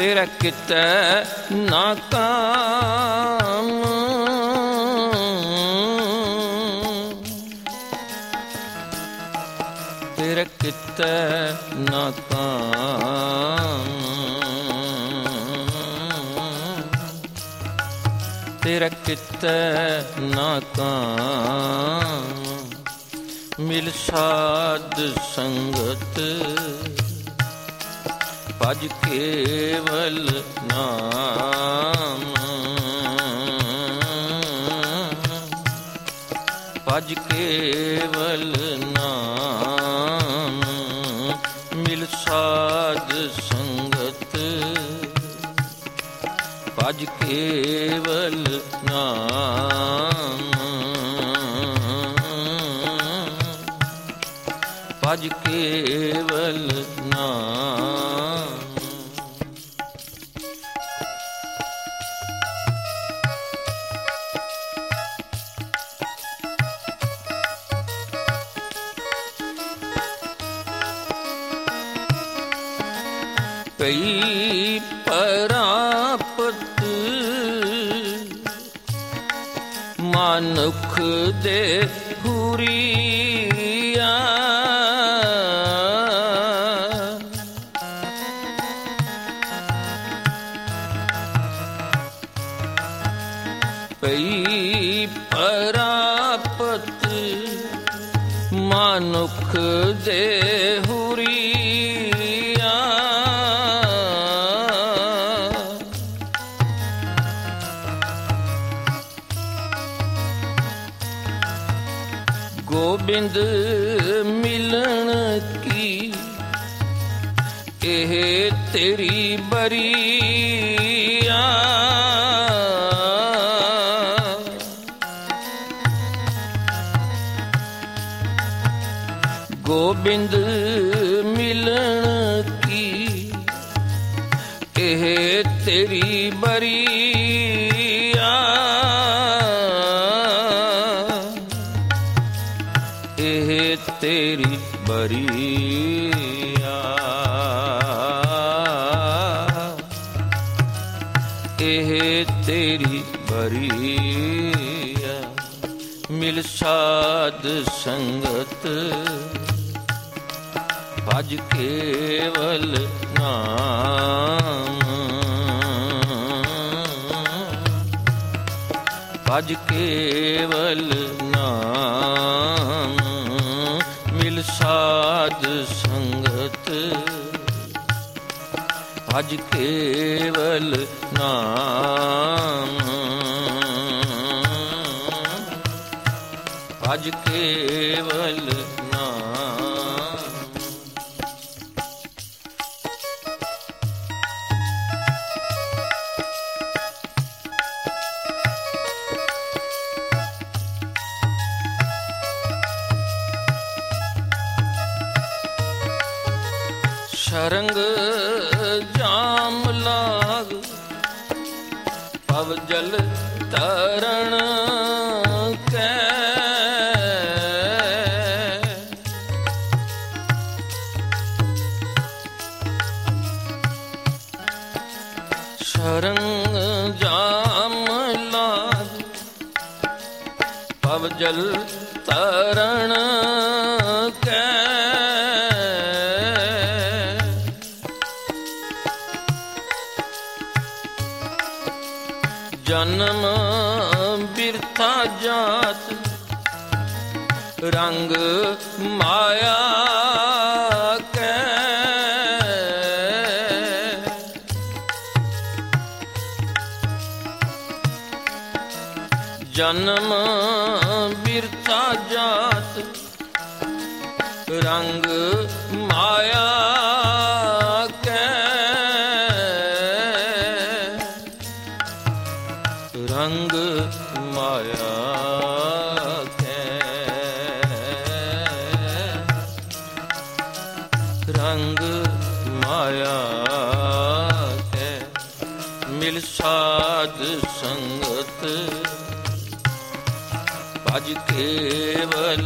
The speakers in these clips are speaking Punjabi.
ਤੇਰਾ ਕਿਤੈ ਨਾ ਕਾਮ, ਤੇਰਾ ਕਿਤੈ ਨਾ ਕਾਮ, ਤੇਰਾ ਕਿਤੈ ਨਾ ਕਾਮ। ਮਿਲ ਸਾਧ ਸੰਗਤ ਭਜ ਕੇਵਲ ਨਾਮ, ਭਜ ਕੇਵਲ ਨਾਮ। ਮਿਲ ਸਾਧ ਸੰਗਤ ਭਜ ਕੇਵਲ ਨਾਮ, ਭਜ ਕੇਵਲ ਨਾਮ। ਕਈ ਪਰਾਪਤ ਮਨੁੱਖ ਦੇ ਹੁਰੀਆ, ਕਈ ਪਰਾਪਤ ਮਨੁੱਖ ਦੇ ਹੁਰੀਆ। ਗੋਬਿੰਦ ਮਿਲਣ ਕੀ ਇਹ ਤੇਰੀ ਬਰੀਆ, ਗੋਬਿੰਦ ਮਿਲਣ ਕੀ ਇਹ ਤੇਰੀ ਬਰੀਆ, ਇਹ ਤੇਰੀ ਬਰੀਆ, ਇਹ ਤੇਰੀ ਬਰੀਆ। ਮਿਲ ਸਾਧ ਸੰਗਤ ਭਜ ਕੇਵਲ ਨਾਮ, ਭਜ ਕੇਵਲ ਨਾਮ। ਮਿਲ ਸਾਧ ਸੰਗਤ ਭਜ ਕੇਵਲ ਨਾਮ, ਭਜ ਕੇਵਲ ਨਾਮ। ਸ਼ਰੰਗ ਜਾਮ ਲਾਗ ਪਵ ਜਲ ਤਰਣ ਕੈ, ਸ਼ਰੰਗ ਜਾਮ ਲਾਗ ਪਵ ਜਲ ਤਰਣ ਕੈ। ਜਨਮ ਬਿਰਥਾ ਜਾਤ ਰੰਗ ਮਾਇਆ ਕੈ, ਜਨਮ ਬਿਰਥਾ ਜਾਤ ਰੰਗ ਮਾਇਆ ਕੈ, ਰੰਗ ਮਾਇਆ ਕੈ, ਰੰਗ ਮਾਇਆ ਕੈ। ਮਿਲ ਸਾਧ ਸੰਗਤ ਭਜ ਕੇਵਲ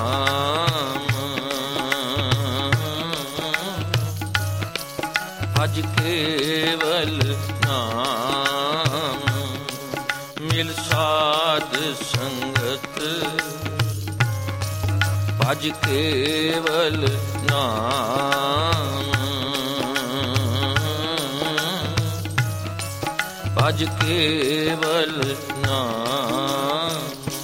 ਨਾਮ, ਭਜ ਭਜ ਕੇਵਲ ਨਾਮ, ਮਿਲ ਸਾਧ ਸੰਗਤ। ਭਜ ਕੇਵਲ ਨਾਮ, ਭਜ ਕੇਵਲ ਨਾਮ।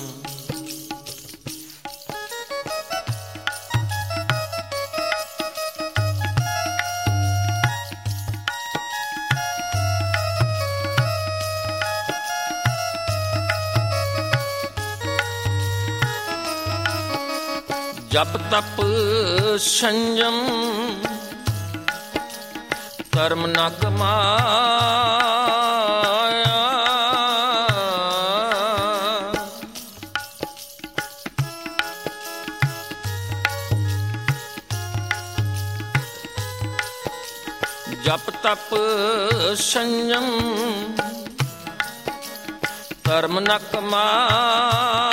ਜਪ ਤਪ ਸੰਜਮ ਕਰਮ ਨ ਕਮਾਇਆ, ਜਪ ਤਪ ਸੰਜਮ ਕਰਮ ਨ ਕਮਾਇਆ,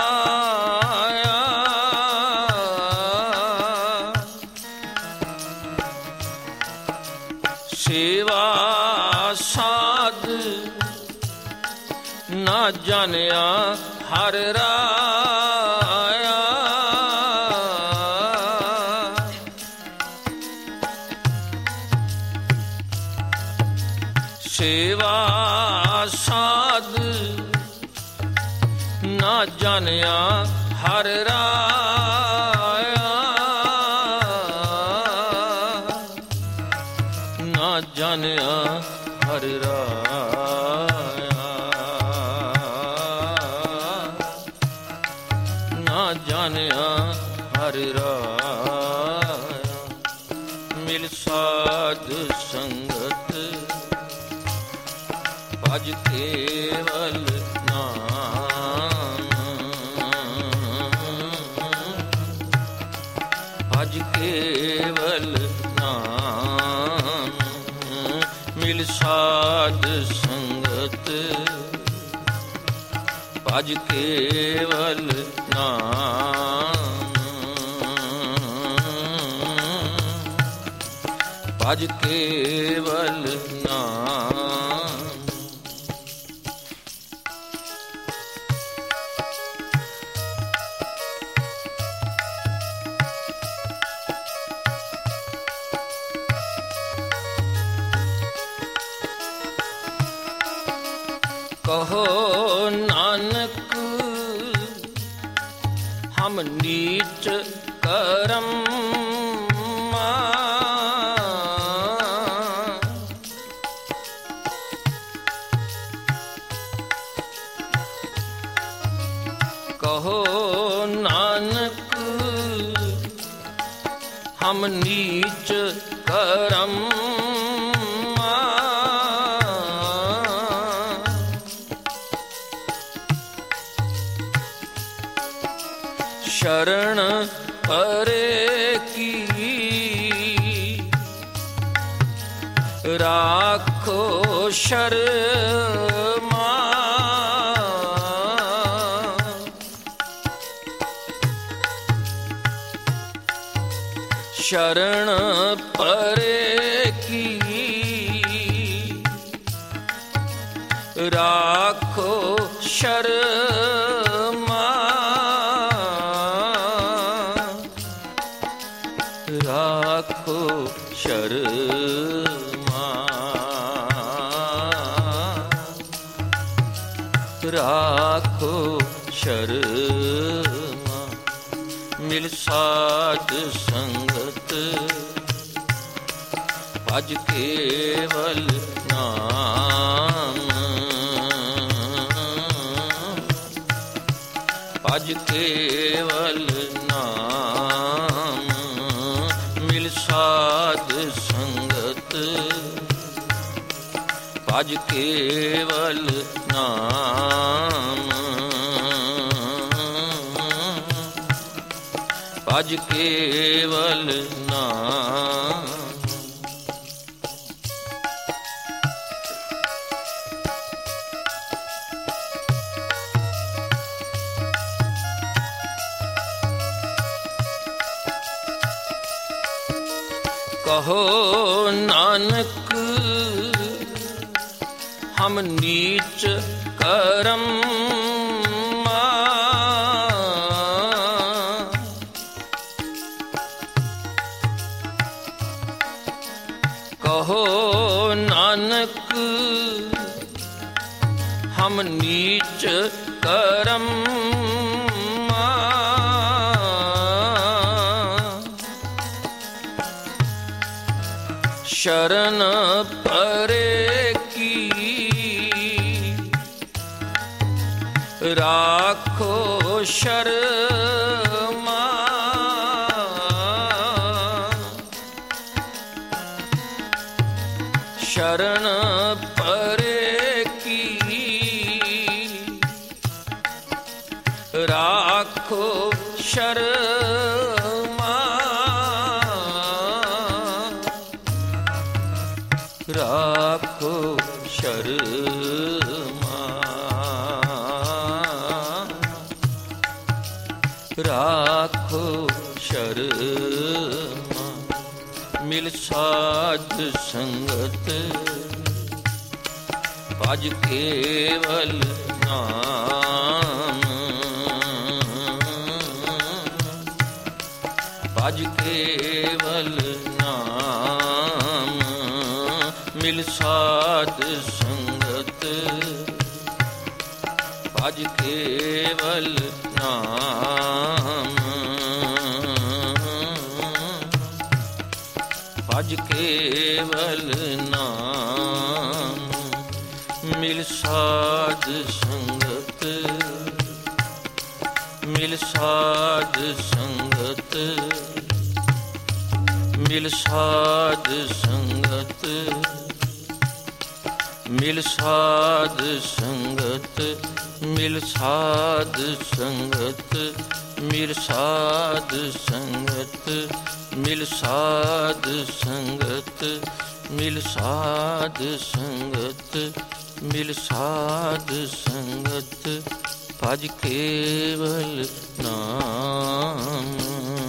ਸੇਵਾ ਸਾਧ ਨਾ ਜਾਣਿਆ ਹਰ ਰਾਇਆ, ਸੇਵਾ ਸਾਧ ਨਾ ਜਾਣਿਆ ਹਰ ਰਾਇਆ, ਨਾ ਜਾਣਿਆ ਹਰ ਰਾਇਆ, ਨਾ ਜਾਣਿਆ ਹਰ ਰਾਇਆ। ਮਿਲ ਸਾਧ ਸੰਗਤ ਭਜ ਕੇਵਲ ਨਾਮ, ਭਜ ਕੇਵਲ ਨਾਮ। ਮਿਲ ਸਾਧ ਸੰਗਤ ਭਜ ਕੇਵਲ ਨਾਮ, ਭਜ ਕੇਵਲ ਨਾਮ। ਕਹੋ ਨਾਨਕ ਹਮ ਨੀਚ ਕਰਮ, ਕਹੋ ਨਾਨਕ ਹਮ ਨੀਚ ਕਰਮ, ਸ਼ਰਨ ਪਰੇ ਕੀ ਰਾਖੋ ਸ਼ਰਮਾ, ਸ਼ਰਨ ਪਰੇ ਕੀ ਰਾਖੋ ਸ਼ਰਮਾ, ਰਾਖੋ ਸ਼ਰਮਾ, ਰਾਖੋ ਸ਼ਰਮਾ। ਮਿਲ ਸਾਧ ਸੰਗਤ ਭਜ ਕੇਵਲ ਨਾਮ, ਭਜ ਕੇਵਲ ਨਾਮ। ਮਿਲ ਸਾਧ ਸੰਗਤ ਭਜ ਕੇਵਲ ਨਾਮ, ਭਜ ਕੇਵਲ ਨਾਮ। ਕਹੋ ਨਾਨਕ ਹਮ ਨੀਚ ਕਰਮ ਕਹੋ ਨਾਨਕ ਹਮ ਨੀਚ ਕਰਮ ਸ਼ਰਨ ਪਰੇ ਕੀ ਰਾਖੋ ਸ਼ਰਮਾ ਸ਼ਰਨ ਪਰੇ ਕੀ ਰਾਖੋ ਸ਼ਰਮਾ ਰਾਖੋ ਸ਼ਰਮਾ ਰਾਖੋ ਸ਼ਰਮਾ ਮਿਲ ਸਾਧ ਸੰਗਤ ਭਜ ਕੇਵਲ ਨਾਮ ਭਜ ਕੇਵਲ ਨਾਮ ਮਿਲ ਸਾਧ ਸੰਗਤ ਭਜ ਕੇਵਲ ਨਾਮ ਭਜ ਕੇਵਲ ਨਾਮ ਮਿਲ ਸਾਧ ਸੰਗਤ ਮਿਲ ਸਾਧ ਸੰਗਤ ਮਿਲ ਸਾਧ ਸੰਗਤ ਮਿਲ ਸਾਧ ਸੰਗਤ ਮਿਲ ਸਾਧ ਸੰਗਤ ਮਿਲ ਸਾਧ ਸੰਗਤ ਮਿਲ ਸਾਧ ਸੰਗਤ ਮਿਲ ਸਾਧ ਸੰਗਤ ਮਿਲ ਸਾਧ ਸੰਗਤ ਭਜ ਕੇਵਲ ਨਾਮ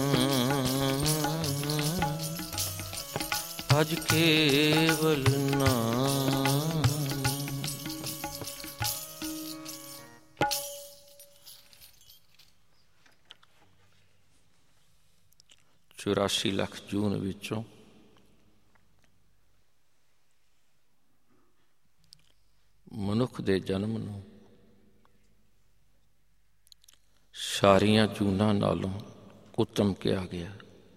ਭਜ ਕੇਵਲ ਨਾਮ। 84 ਲੱਖ ਜੂਨ ਵਿੱਚੋਂ ਮਨੁੱਖ ਦੇ ਜਨਮ ਨੂੰ ਸਾਰੀਆਂ ਜੂਨਾਂ ਨਾਲੋਂ ਉੱਤਮ ਕਿਹਾ ਗਿਆ।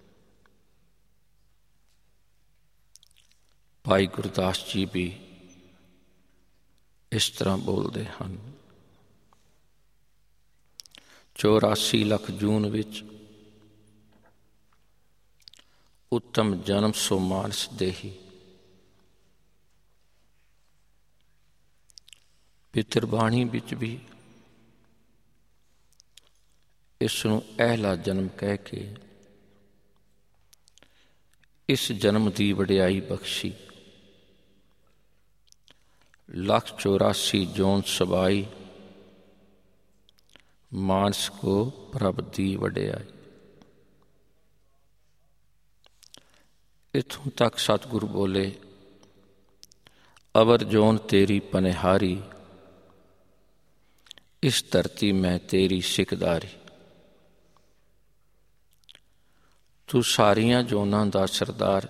ਭਾਈ ਗੁਰਦਾਸ ਜੀ ਵੀ ਇਸ ਤਰ੍ਹਾਂ ਬੋਲਦੇ ਹਨ। 84 ਲੱਖ ਜੂਨ ਵਿੱਚ ਉੱਤਮ ਜਨਮ ਸੋ ਮਾਨਸ ਦੇਹੀ। ਪਿਤਰਬਾਣੀ ਵਿੱਚ ਵੀ ਇਸ ਨੂੰ ਅਹਿਲਾ ਜਨਮ ਕਹਿ ਕੇ ਇਸ ਜਨਮ ਦੀ ਵਡਿਆਈ ਬਖਸ਼ੀ। 184 ਜੋਨ ਸਬਾਈ ਮਾਨਸ ਕੋ ਪ੍ਰਭ ਦੀ ਵਡਿਆਈ। ਇੱਥੋਂ ਤੱਕ ਸਤਿਗੁਰੂ ਬੋਲੇ, ਅਵਰ ਜੋਨ ਤੇਰੀ ਪਨਿਹਾਰੀ, ਇਸ ਧਰਤੀ ਮੈਂ ਤੇਰੀ ਸਿਕਦਾਰੀ। ਤੂੰ ਸਾਰੀਆਂ ਜੋਨਾਂ ਦਾ ਸਰਦਾਰ,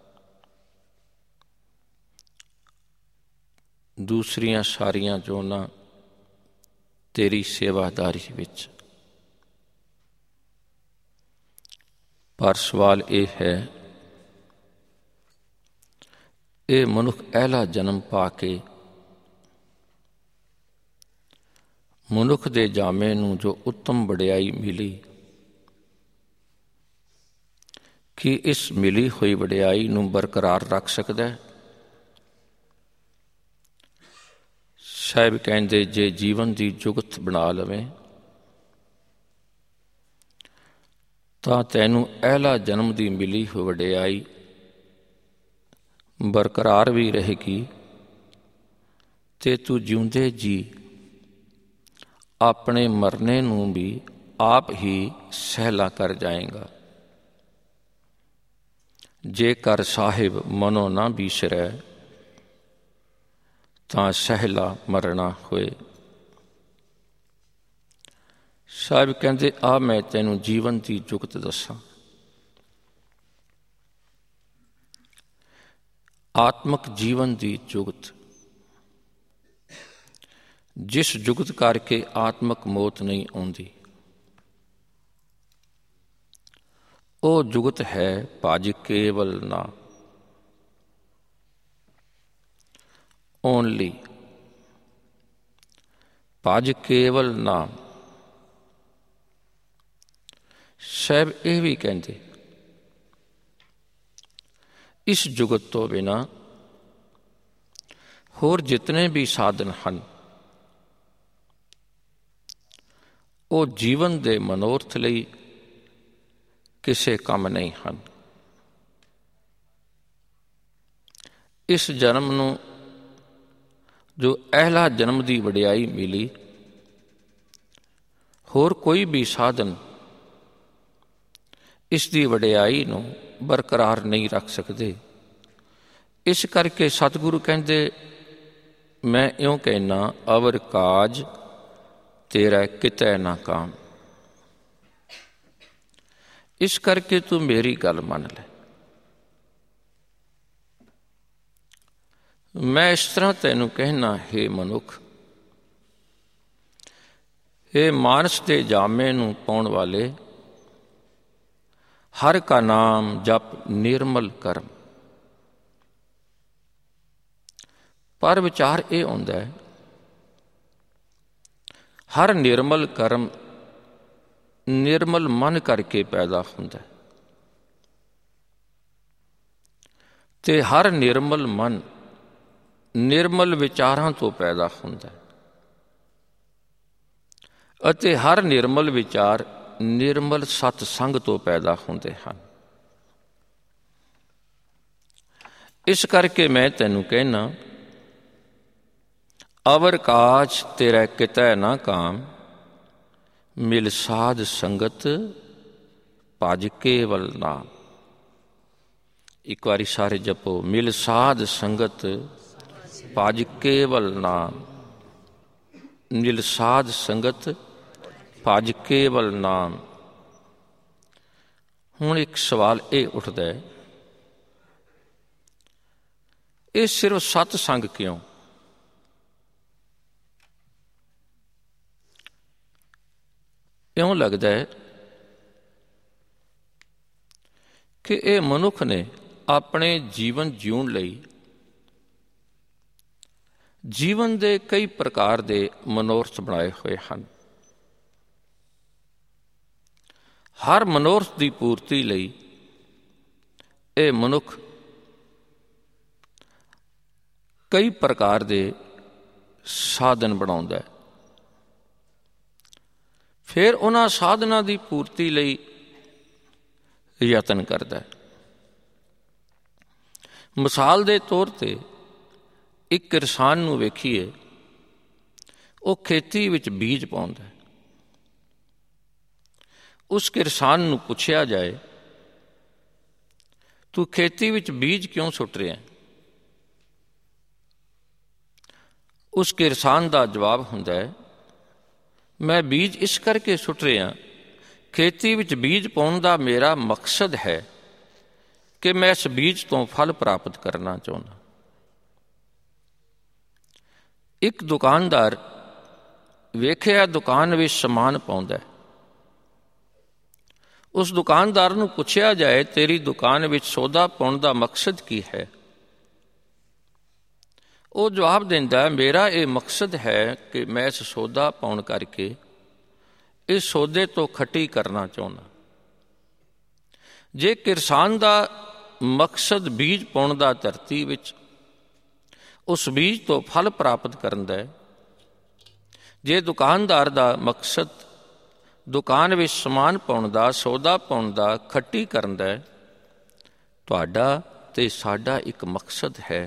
ਦੂਸਰੀਆਂ ਸਾਰੀਆਂ ਜੋਨਾਂ ਤੇਰੀ ਸੇਵਾਦਾਰੀ ਵਿੱਚ। ਪਰ ਸਵਾਲ ਇਹ ਹੈ, ਇਹ ਮਨੁੱਖ ਅਹਿਲਾ ਜਨਮ ਪਾ ਕੇ ਮਨੁੱਖ ਦੇ ਜਾਮੇ ਨੂੰ ਜੋ ਉੱਤਮ ਵਡਿਆਈ ਮਿਲੀ, ਕੀ ਇਸ ਮਿਲੀ ਹੋਈ ਵਡਿਆਈ ਨੂੰ ਬਰਕਰਾਰ ਰੱਖ ਸਕਦਾ ਹੈ? ਸਾਹਿਬ ਕਹਿੰਦੇ, ਜੇ ਜੀਵਨ ਦੀ ਜੁਗਤ ਬਣਾ ਲਵੇਂ ਤਾਂ ਤੈਨੂੰ ਅਹਿਲਾ ਜਨਮ ਦੀ ਮਿਲੀ ਹੋਈ ਵਡਿਆਈ ਬਰਕਰਾਰ ਵੀ ਰਹੇਗੀ ਤੇ ਤੂੰ ਜਿਉਂਦੇ ਜੀ ਆਪਣੇ ਮਰਨੇ ਨੂੰ ਵੀ ਆਪ ਹੀ ਸਹਿਲਾ ਕਰ ਜਾਏਗਾ। ਜੇ ਕਰ ਸਾਹਿਬ ਮਨੋ ਨਾ ਬੀਸਰੈ, ਤਾਂ ਸਹਿਲਾ ਮਰਨਾ ਹੋਏ। ਸਾਹਿਬ ਕਹਿੰਦੇ ਆ ਮੈਂ ਤੈਨੂੰ ਜੀਵਨ ਦੀ ਜੁਗਤ ਦੱਸਾਂ। ਆਤਮਕ ਜੀਵਨ ਦੀ ਜੁਗਤ, ਜਿਸ ਜੁਗਤ ਕਰਕੇ ਆਤਮਕ ਮੌਤ ਨਹੀਂ ਆਉਂਦੀ, ਉਹ ਜੁਗਤ ਹੈ ਭਜ ਕੇਵਲ ਨਾਮ। ਓਨਲੀ ਭਜ ਕੇਵਲ ਨਾਮ। ਸਾਹਿਬ ਇਹ ਵੀ ਕਹਿੰਦੇ ਇਸ ਜੁਗਤ ਤੋਂ ਬਿਨਾਂ ਹੋਰ ਜਿਤਨੇ ਵੀ ਸਾਧਨ ਹਨ ਉਹ ਜੀਵਨ ਦੇ ਮਨੋਰਥ ਲਈ ਕਿਸੇ ਕੰਮ ਨਹੀਂ ਹਨ। ਇਸ ਜਨਮ ਨੂੰ ਜੋ ਅਹਿਲਾ ਜਨਮ ਦੀ ਵਡਿਆਈ ਮਿਲੀ, ਹੋਰ ਕੋਈ ਵੀ ਸਾਧਨ ਇਸ ਦੀ ਵਡਿਆਈ ਨੂੰ ਬਰਕਰਾਰ ਨਹੀਂ ਰੱਖ ਸਕਦੇ। ਇਸ ਕਰਕੇ ਸਤਿਗੁਰੂ ਕਹਿੰਦੇ ਮੈਂ ਇਉਂ ਕਹਿਣਾ ਅਵਰ ਕਾਜ ਤੇਰਾ ਕਿਤੈ ਨਾ ਕਾਮ। ਇਸ ਕਰਕੇ ਤੂੰ ਮੇਰੀ ਗੱਲ ਮੰਨ ਲੈ। ਮੈਂ ਇਸ ਤਰ੍ਹਾਂ ਤੈਨੂੰ ਕਹਿਣਾ, ਹੇ ਮਨੁੱਖ, ਹੇ ਮਾਨਸ ਦੇ ਜਾਮੇ ਨੂੰ ਪਾਉਣ ਵਾਲੇ, ਹਰ ਕਾ ਨਾਮ ਜਪ ਨਿਰਮਲ ਕਰਮ। ਪਰ ਵਿਚਾਰ ਇਹ ਆਉਂਦਾ ਹੈ ਹਰ ਨਿਰਮਲ ਕਰਮ ਨਿਰਮਲ ਮਨ ਕਰਕੇ ਪੈਦਾ ਹੁੰਦਾ ਤੇ ਹਰ ਨਿਰਮਲ ਮਨ ਨਿਰਮਲ ਵਿਚਾਰਾਂ ਤੋਂ ਪੈਦਾ ਹੁੰਦਾ ਅਤੇ ਹਰ ਨਿਰਮਲ ਵਿਚਾਰ ਨਿਰਮਲ ਸਤ ਸੰਗ ਤੋਂ ਪੈਦਾ ਹੁੰਦੇ ਹਨ। ਇਸ ਕਰਕੇ ਮੈਂ ਤੈਨੂੰ ਕਹਿਣਾ ਅਵਰ ਕਾਜ ਤੇਰਾ ਕਿਤੈ ਨਾ ਕਾਮ, ਮਿਲ ਸਾਧ ਸੰਗਤ ਭਜ ਕੇਵਲ ਨਾਮ। ਇੱਕ ਵਾਰੀ ਸਾਰੇ ਜਪੋ, ਮਿਲ ਸਾਧ ਸੰਗਤ ਭਜ ਕੇਵਲ ਨਾਮ। ਮਿਲ ਸਾਧ ਸੰਗਤ ਭਜ ਕੇਵਲ ਨਾਮ। ਹੁਣ ਇੱਕ ਸਵਾਲ ਇਹ ਉੱਠਦਾ ਹੈ, ਇਹ ਸਿਰਫ ਸਤ ਸੰਗ ਕਿਉਂ? ਇਉਂ ਲੱਗਦਾ ਹੈ ਕਿ ਇਹ ਮਨੁੱਖ ਨੇ ਆਪਣੇ ਜੀਵਨ ਜਿਉਣ ਲਈ ਜੀਵਨ ਦੇ ਕਈ ਪ੍ਰਕਾਰ ਦੇ ਮਨੋਰਥ ਬਣਾਏ ਹੋਏ ਹਨ। ਹਰ ਮਨੋਰਥ ਦੀ ਪੂਰਤੀ ਲਈ ਇਹ ਮਨੁੱਖ ਕਈ ਪ੍ਰਕਾਰ ਦੇ ਸਾਧਨ ਬਣਾਉਂਦਾ ਹੈ। ਫਿਰ ਉਹਨਾਂ ਸਾਧਨਾਂ ਦੀ ਪੂਰਤੀ ਲਈ ਯਤਨ ਕਰਦਾ ਹੈ। ਮਿਸਾਲ ਦੇ ਤੌਰ ਤੇ ਇੱਕ ਕਿਸਾਨ ਨੂੰ ਵੇਖੀਏ, ਉਹ ਖੇਤੀ ਵਿੱਚ ਬੀਜ ਪਾਉਂਦਾ ਹੈ। ਉਸ ਕਿਸਾਨ ਨੂੰ ਪੁੱਛਿਆ ਜਾਏ ਤੂੰ ਖੇਤੀ ਵਿੱਚ ਬੀਜ ਕਿਉਂ ਸੁੱਟ ਰਿਹਾ? ਉਸ ਕਿਸਾਨ ਦਾ ਜਵਾਬ ਹੁੰਦਾ ਹੈ, ਮੈਂ ਬੀਜ ਇਸ ਕਰਕੇ ਸੁੱਟ ਰਿਹਾ, ਖੇਤੀ ਵਿੱਚ ਬੀਜ ਪਾਉਣ ਦਾ ਮੇਰਾ ਮਕਸਦ ਹੈ ਕਿ ਮੈਂ ਇਸ ਬੀਜ ਤੋਂ ਫਲ ਪ੍ਰਾਪਤ ਕਰਨਾ ਚਾਹੁੰਦਾ। ਇੱਕ ਦੁਕਾਨਦਾਰ ਵੇਖਿਆ ਦੁਕਾਨ ਵਿੱਚ ਸਮਾਨ ਪਾਉਂਦਾ। ਉਸ ਦੁਕਾਨਦਾਰ ਨੂੰ ਪੁੱਛਿਆ ਜਾਏ ਤੇਰੀ ਦੁਕਾਨ ਵਿੱਚ ਸੌਦਾ ਪਾਉਣ ਦਾ ਮਕਸਦ ਕੀ ਹੈ? ਉਹ ਜਵਾਬ ਦਿੰਦਾ, ਮੇਰਾ ਇਹ ਮਕਸਦ ਹੈ ਕਿ ਮੈਂ ਇਸ ਸੌਦਾ ਪਾਉਣ ਕਰਕੇ ਇਸ ਸੌਦੇ ਤੋਂ ਖੱਟੀ ਕਰਨਾ ਚਾਹੁੰਦਾ। ਜੇ ਕਿਸਾਨ ਦਾ ਮਕਸਦ ਬੀਜ ਪਾਉਣ ਦਾ ਧਰਤੀ ਵਿੱਚ ਉਸ ਬੀਜ ਤੋਂ ਫਲ ਪ੍ਰਾਪਤ ਕਰਨ ਦਾ ਹੈ, ਜੇ ਦੁਕਾਨਦਾਰ ਦਾ ਮਕਸਦ ਦੁਕਾਨ ਵਿੱਚ ਸਮਾਨ ਪਾਉਣ ਦਾ, ਸੌਦਾ ਪਾਉਣ ਦਾ, ਖੱਟੀ ਕਰਨ ਦਾ ਹੈ, ਤੁਹਾਡਾ ਤੇ ਸਾਡਾ ਇੱਕ ਮਕਸਦ ਹੈ,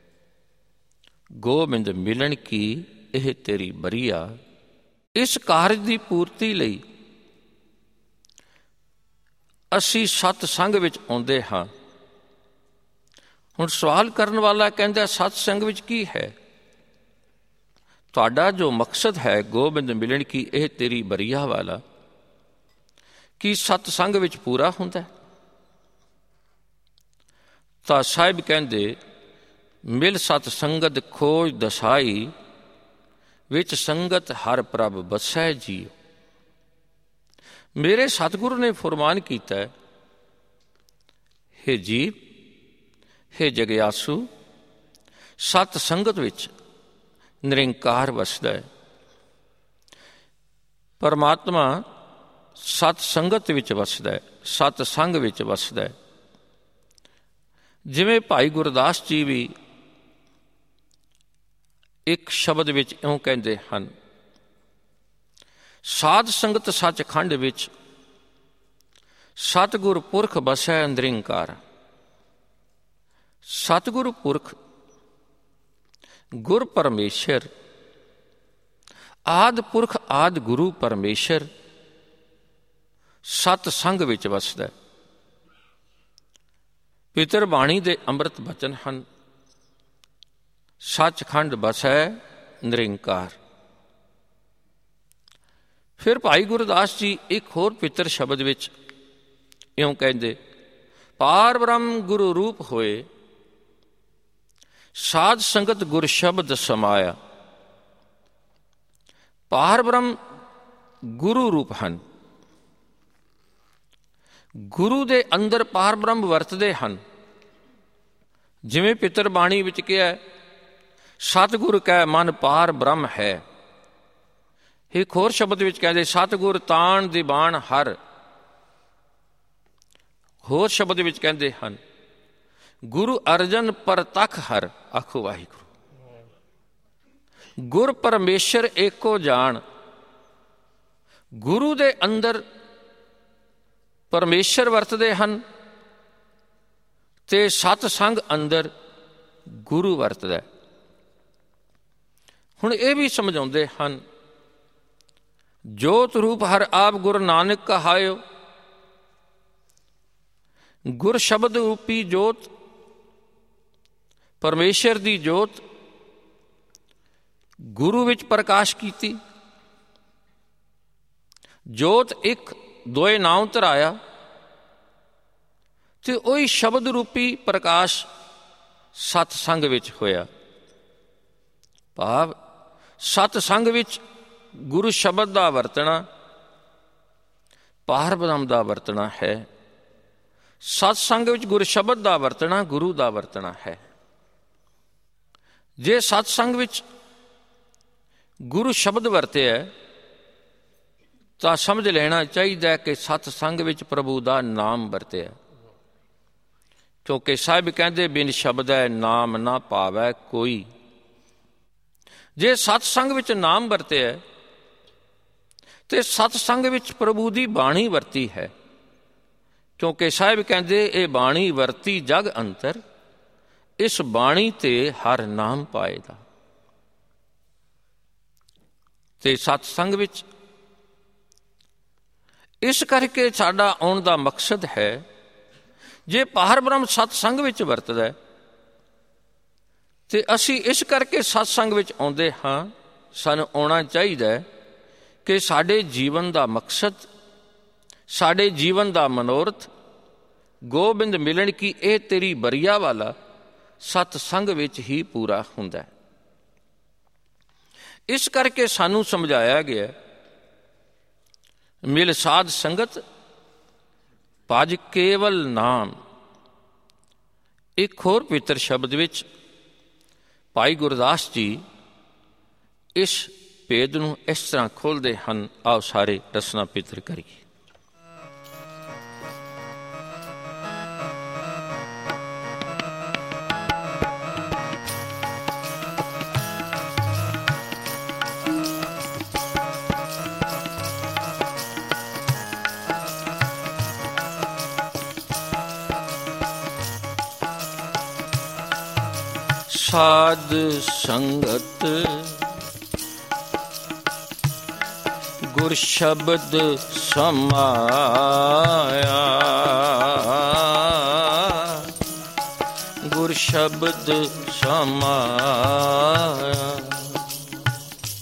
ਗੋਬਿੰਦ ਮਿਲਣ ਕੀ ਇਹ ਤੇਰੀ ਬਰੀਆ। ਇਸ ਕਾਰਜ ਦੀ ਪੂਰਤੀ ਲਈ ਅਸੀਂ ਸਤ ਸੰਗ ਵਿੱਚ ਆਉਂਦੇ ਹਾਂ। ਹੁਣ ਸਵਾਲ ਕਰਨ ਵਾਲਾ ਕਹਿੰਦਾ ਸਤ ਸੰਗ ਵਿੱਚ ਕੀ ਹੈ? ਤੁਹਾਡਾ ਜੋ ਮਕਸਦ ਹੈ ਗੋਬਿੰਦ ਮਿਲਣ ਕੀ ਇਹ ਤੇਰੀ ਬਰੀਆ ਵਾਲਾ, ਕੀ ਸਤਸੰਗ ਵਿੱਚ ਪੂਰਾ ਹੁੰਦਾ? ਤਾਂ ਸਾਹਿਬ ਕਹਿੰਦੇ, ਮਿਲ ਸਤ ਸੰਗਤ ਖੋਜ ਦਸਾਈ, ਵਿੱਚ ਸੰਗਤ ਹਰ ਪ੍ਰਭ ਬਸੈ ਜੀਓ। ਮੇਰੇ ਸਤਿਗੁਰੂ ਨੇ ਫੁਰਮਾਨ ਕੀਤਾ ਹੈ, ਹੇ ਜੀਵ, ਹੇ ਜਗਿਆਸੂ, ਸਤ ਸੰਗਤ ਵਿੱਚ ਨਿਰੰਕਾਰ ਵਸਦਾ ਹੈ। ਪਰਮਾਤਮਾ ਸਤ ਸੰਗਤ ਵਿੱਚ ਵਸਦਾ ਹੈ, ਸਤ ਸੰਗ ਵਿੱਚ ਵਸਦਾ ਹੈ। ਜਿਵੇਂ ਭਾਈ ਗੁਰਦਾਸ ਜੀ ਵੀ ਇੱਕ ਸ਼ਬਦ ਵਿੱਚ ਇਉਂ ਕਹਿੰਦੇ ਹਨ, ਸਾਧ ਸੰਗਤ ਸੱਚਖੰਡ ਵਿੱਚ ਸਤਿਗੁਰ ਪੁਰਖ ਬਸੈ ਨਿਰੰਕਾਰ। ਸਤਿਗੁਰੂ ਪੁਰਖ ਗੁਰ ਪਰਮੇਸ਼ਰ, ਆਦਿ ਪੁਰਖ ਆਦਿ ਗੁਰੂ ਪਰਮੇਸ਼ਰ ਸਤ ਸੰਗ ਵਿੱਚ ਵਸਦਾ। ਪਿਤਰ ਬਾਣੀ ਦੇ ਅੰਮ੍ਰਿਤ ਬਚਨ ਹਨ, ਸੱਚਖੰਡ ਬਸੈ ਨਿਰੰਕਾਰ। ਫਿਰ ਭਾਈ ਗੁਰਦਾਸ ਜੀ ਇੱਕ ਹੋਰ ਪਿੱਤਰ ਸ਼ਬਦ ਵਿੱਚ ਇਉਂ ਕਹਿੰਦੇ, ਪਾਰ ਬ੍ਰਹਮ ਗੁਰੂ ਰੂਪ ਹੋਏ, ਸਾਧ ਸੰਗਤ ਗੁਰ ਸ਼ਬਦ ਸਮਾਇਆ। ਪਾਰ ਬ੍ਰਹਮ ਗੁਰੂ ਰੂਪ ਹਨ, ਗੁਰੂ ਦੇ ਅੰਦਰ ਪਾਰ ਬ੍ਰਹਮ ਵਰਤਦੇ ਹਨ। ਜਿਵੇਂ ਪਿੱਤਰ ਬਾਣੀ ਵਿੱਚ ਕਿਹਾ, ਸਤਿਗੁਰ ਕੈ ਮਨ ਪਾਰ ਬ੍ਰਹਮ ਹੈ। ਇੱਕ ਹੋਰ ਸ਼ਬਦ ਵਿੱਚ ਕਹਿੰਦੇ, ਸਤਿਗੁਰ ਤਾਣ ਦੀਵਾਨ ਹਰ। ਹੋਰ ਸ਼ਬਦ ਵਿੱਚ ਕਹਿੰਦੇ ਹਨ, ਗੁਰੂ ਅਰਜਨ ਪਰਤਖ ਹਰ। ਆਖੋ ਵਾਹਿਗੁਰੂ। ਗੁਰ ਪਰਮੇਸ਼ਰ ਏਕੋ ਜਾਣ। ਗੁਰੂ ਦੇ ਅੰਦਰ ਪਰਮੇਸ਼ਰ ਵਰਤਦੇ ਹਨ ਤੇ ਸਤ ਸੰਗ ਅੰਦਰ ਗੁਰੂ ਵਰਤਦਾ। ਹੁਣ ਇਹ ਵੀ ਸਮਝਾਉਂਦੇ ਹਨ, ਜੋਤ ਰੂਪ ਹਰ ਆਪ ਗੁਰੂ ਨਾਨਕ ਕਹਾਇਓ। ਗੁਰ ਸ਼ਬਦ ਰੂਪੀ ਜੋਤ, ਪਰਮੇਸ਼ਰ ਦੀ ਜੋਤ ਗੁਰੂ ਵਿੱਚ ਪ੍ਰਕਾਸ਼ ਕੀਤੀ। ਜੋਤ ਇੱਕ ਦੋਏ ਨਾਉ ਧਰਾਇਆ ਤੇ ਉਹੀ ਸ਼ਬਦ ਰੂਪੀ ਪ੍ਰਕਾਸ਼ ਸਤ ਸੰਗ ਵਿੱਚ ਹੋਇਆ। ਭਾਵ ਸਤ ਸੰਗ ਵਿੱਚ ਗੁਰੂ ਸ਼ਬਦ ਦਾ ਵਰਤਣਾ ਪਾਰ ਬ੍ਰਹਮ ਦਾ ਵਰਤਣਾ ਹੈ। ਸਤ ਸੰਗ ਵਿੱਚ ਗੁਰੂ ਸ਼ਬਦ ਦਾ ਵਰਤਣਾ ਗੁਰੂ ਦਾ ਵਰਤਣਾ ਹੈ। ਜੇ ਸਤ ਸੰਗ ਵਿੱਚ ਗੁਰੂ ਸ਼ਬਦ ਵਰਤਿਆ ਤਾਂ ਸਮਝ ਲੈਣਾ ਚਾਹੀਦਾ ਕਿ ਸਤ ਸੰਗ ਵਿੱਚ ਪ੍ਰਭੂ ਦਾ ਨਾਮ ਵਰਤਿਆ, ਕਿਉਂਕਿ ਸਾਹਿਬ ਕਹਿੰਦੇ, ਬਿਨ ਸ਼ਬਦੈ ਨਾਮ ਨਾ ਪਾਵੈ ਕੋਈ। ਜੇ ਸਤ ਸੰਗ ਵਿੱਚ ਨਾਮ ਵਰਤਿਆ ਤੇ ਸਤ ਸੰਗ ਵਿੱਚ ਪ੍ਰਭੂ ਦੀ ਬਾਣੀ ਵਰਤੀ ਹੈ, ਕਿਉਂਕਿ ਸਾਹਿਬ ਕਹਿੰਦੇ, ਇਹ ਬਾਣੀ ਵਰਤੀ ਜਗ ਅੰਤਰ, ਇਸ ਬਾਣੀ ਤੇ ਹਰ ਨਾਮ ਪਾਏਗਾ। ਤੇ ਸਤ ਸੰਗ ਵਿੱਚ ਇਸ ਕਰਕੇ ਸਾਡਾ ਆਉਣ ਦਾ ਮਕਸਦ ਹੈ, ਜੇ ਪਾਰ ਬ੍ਰਹਮ ਸਤ ਸੰਗ ਵਿੱਚ ਵਰਤਦਾ ਤੇ ਅਸੀਂ ਇਸ ਕਰਕੇ ਸਤ ਸੰਗ ਵਿੱਚ ਆਉਂਦੇ ਹਾਂ। ਸਾਨੂੰ ਆਉਣਾ ਚਾਹੀਦਾ ਕਿ ਸਾਡੇ ਜੀਵਨ ਦਾ ਮਕਸਦ, ਸਾਡੇ ਜੀਵਨ ਦਾ ਮਨੋਰਥ ਗੋਬਿੰਦ ਮਿਲਣ ਕੀ ਇਹ ਤੇਰੀ ਬਰੀਆ ਵਾਲਾ ਸਤ ਸੰਗ ਵਿੱਚ ਹੀ ਪੂਰਾ ਹੁੰਦਾ ਹੈ। ਇਸ ਕਰਕੇ ਸਾਨੂੰ ਸਮਝਾਇਆ ਗਿਆ, ਮਿਲ ਸਾਧ ਸੰਗਤ ਭਜ ਕੇਵਲ ਨਾਮ। ਇੱਕ ਹੋਰ ਪਵਿੱਤਰ ਸ਼ਬਦ ਵਿੱਚ ਭਾਈ ਗੁਰਦਾਸ ਜੀ ਇਸ ਭੇਦ ਨੂੰ ਇਸ ਤਰ੍ਹਾਂ ਖੋਲ੍ਹਦੇ ਹਨ। ਆਓ ਸਾਰੇ ਰਸਨਾ ਪਿੱਤਰ ਕਰੀਏ। ਸਾਧ ਸੰਗਤ ਗੁਰ ਸ਼ਬਦ ਸਮਾਇਆ, ਗੁਰ ਸ਼ਬਦ ਸਮਾਇਆ।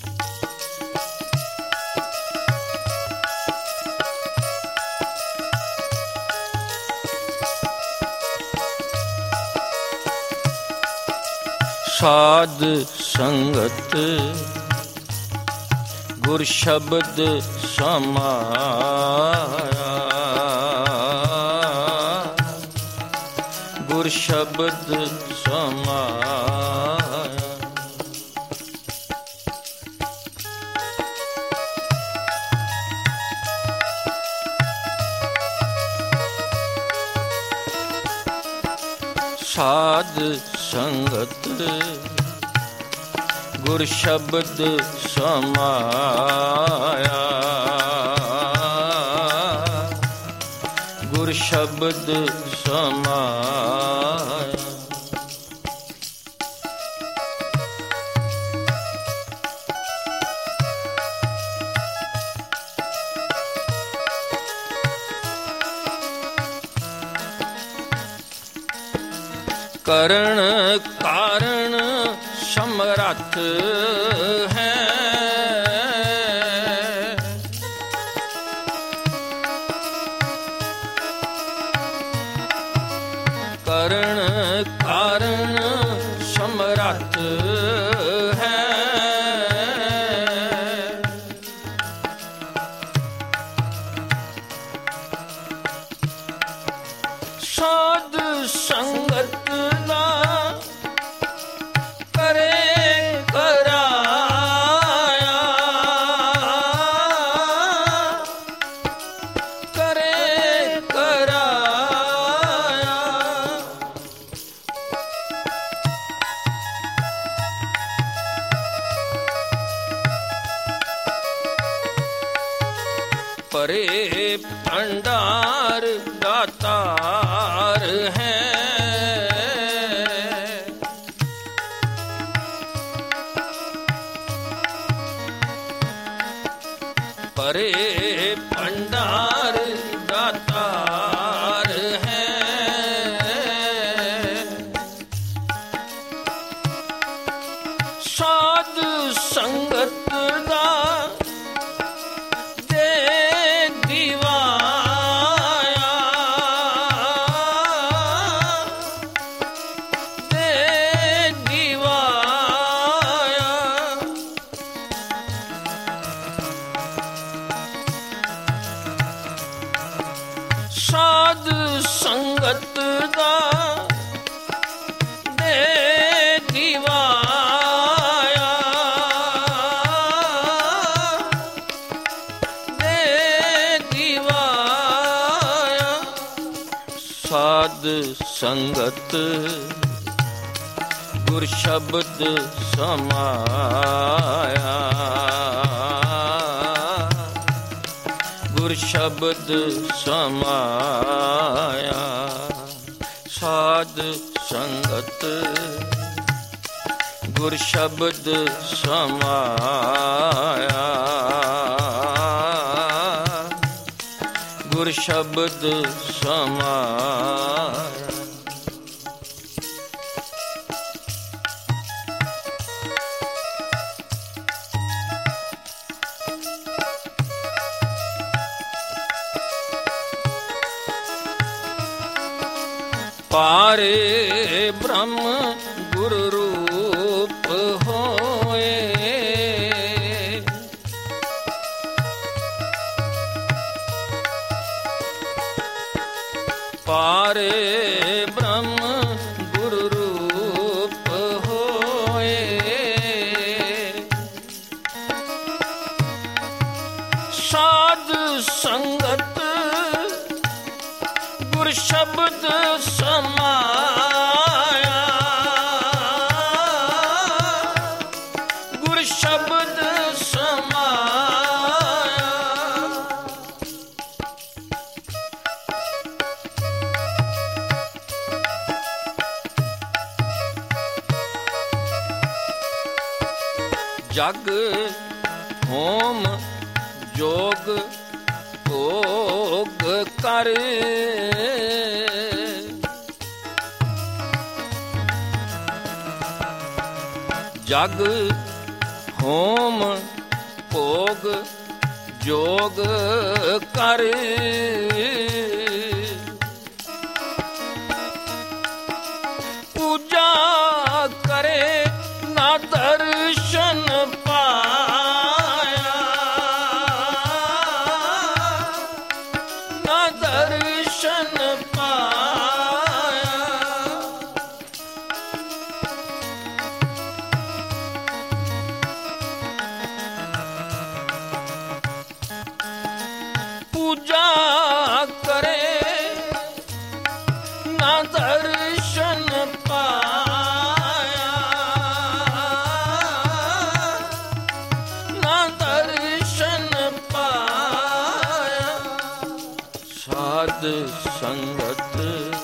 ਸਾਧ ਸੰਗਤ ਗੁਰ ਸ਼ਬਦ ਸਮਾਇਆ, ਗੁਰ ਸ਼ਬਦ ਸਮਾਇਆ। ਸਾਧ ਸੰਗਤ ਗੁਰ ਸ਼ਬਦ ਸਮਾਇਆ, ਗੁਰ ਸ਼ਬਦ ਸਮਾਇਆ। ਕਰਨ ਕਾਰਨ ਸਮਰੱਥ ਹੈ, ਕਰਨ ਕਾਰਨ ਸਮਰੱਥ ਹੈ। ਸਾਧ ਸੰਗਤ ਪਰੇ ਭੰਡਾਰ ਦਾਤਾਰ ਹੈ, ਪਰੇ ਭੰਡਾਰ ਦਾਤਾਰ ਹੈ। ਸਾਧ ਸੰਗਤ ਦਾ ਸਾਧ ਸੰਗਤ ਦਾ ਦੇ ਦੀਵਾਇਆ, ਦੇ ਦੀਵਾਇਆ। ਸਾਧ ਸੰਗਤ ਗੁਰ ਸ਼ਬਦ ਸਮਾਇਆ, ਗੁਰ ਸ਼ਬਦ ਸਮਾਇਆ। ਸਾਧ ਸੰਗਤ ਗੁਰ ਸ਼ਬਦ ਸਮਾਇਆ, ਗੁਰ ਸ਼ਬਦ ਸਮਾਇਆ। ਪਾਰੇ ਬ੍ਰਹਮ ਗੁਰ ਰੂਪ ਹੋਏ, ਪਾਰੇ ਬ੍ਰਹਮ ਗੁਰ ਰੂਪ ਹੋਏ। ਸਾਧ ਸੰਗਤ ਗੁਰ ਸ਼ਬਦ ਸਮਾਇਆ, ਗੁਰ ਸ਼ਬਦ ਸਮਾਇਆ। ਜਗ ਹੋਮ ਜੋਗ ਭੋਗ ਕਰ, ਜਗ ਹੋਮ ਭੋਗ ਜੋਗ ਕਰ। ਪੂਜਾ ਕਰੇ ਸੰਗਤ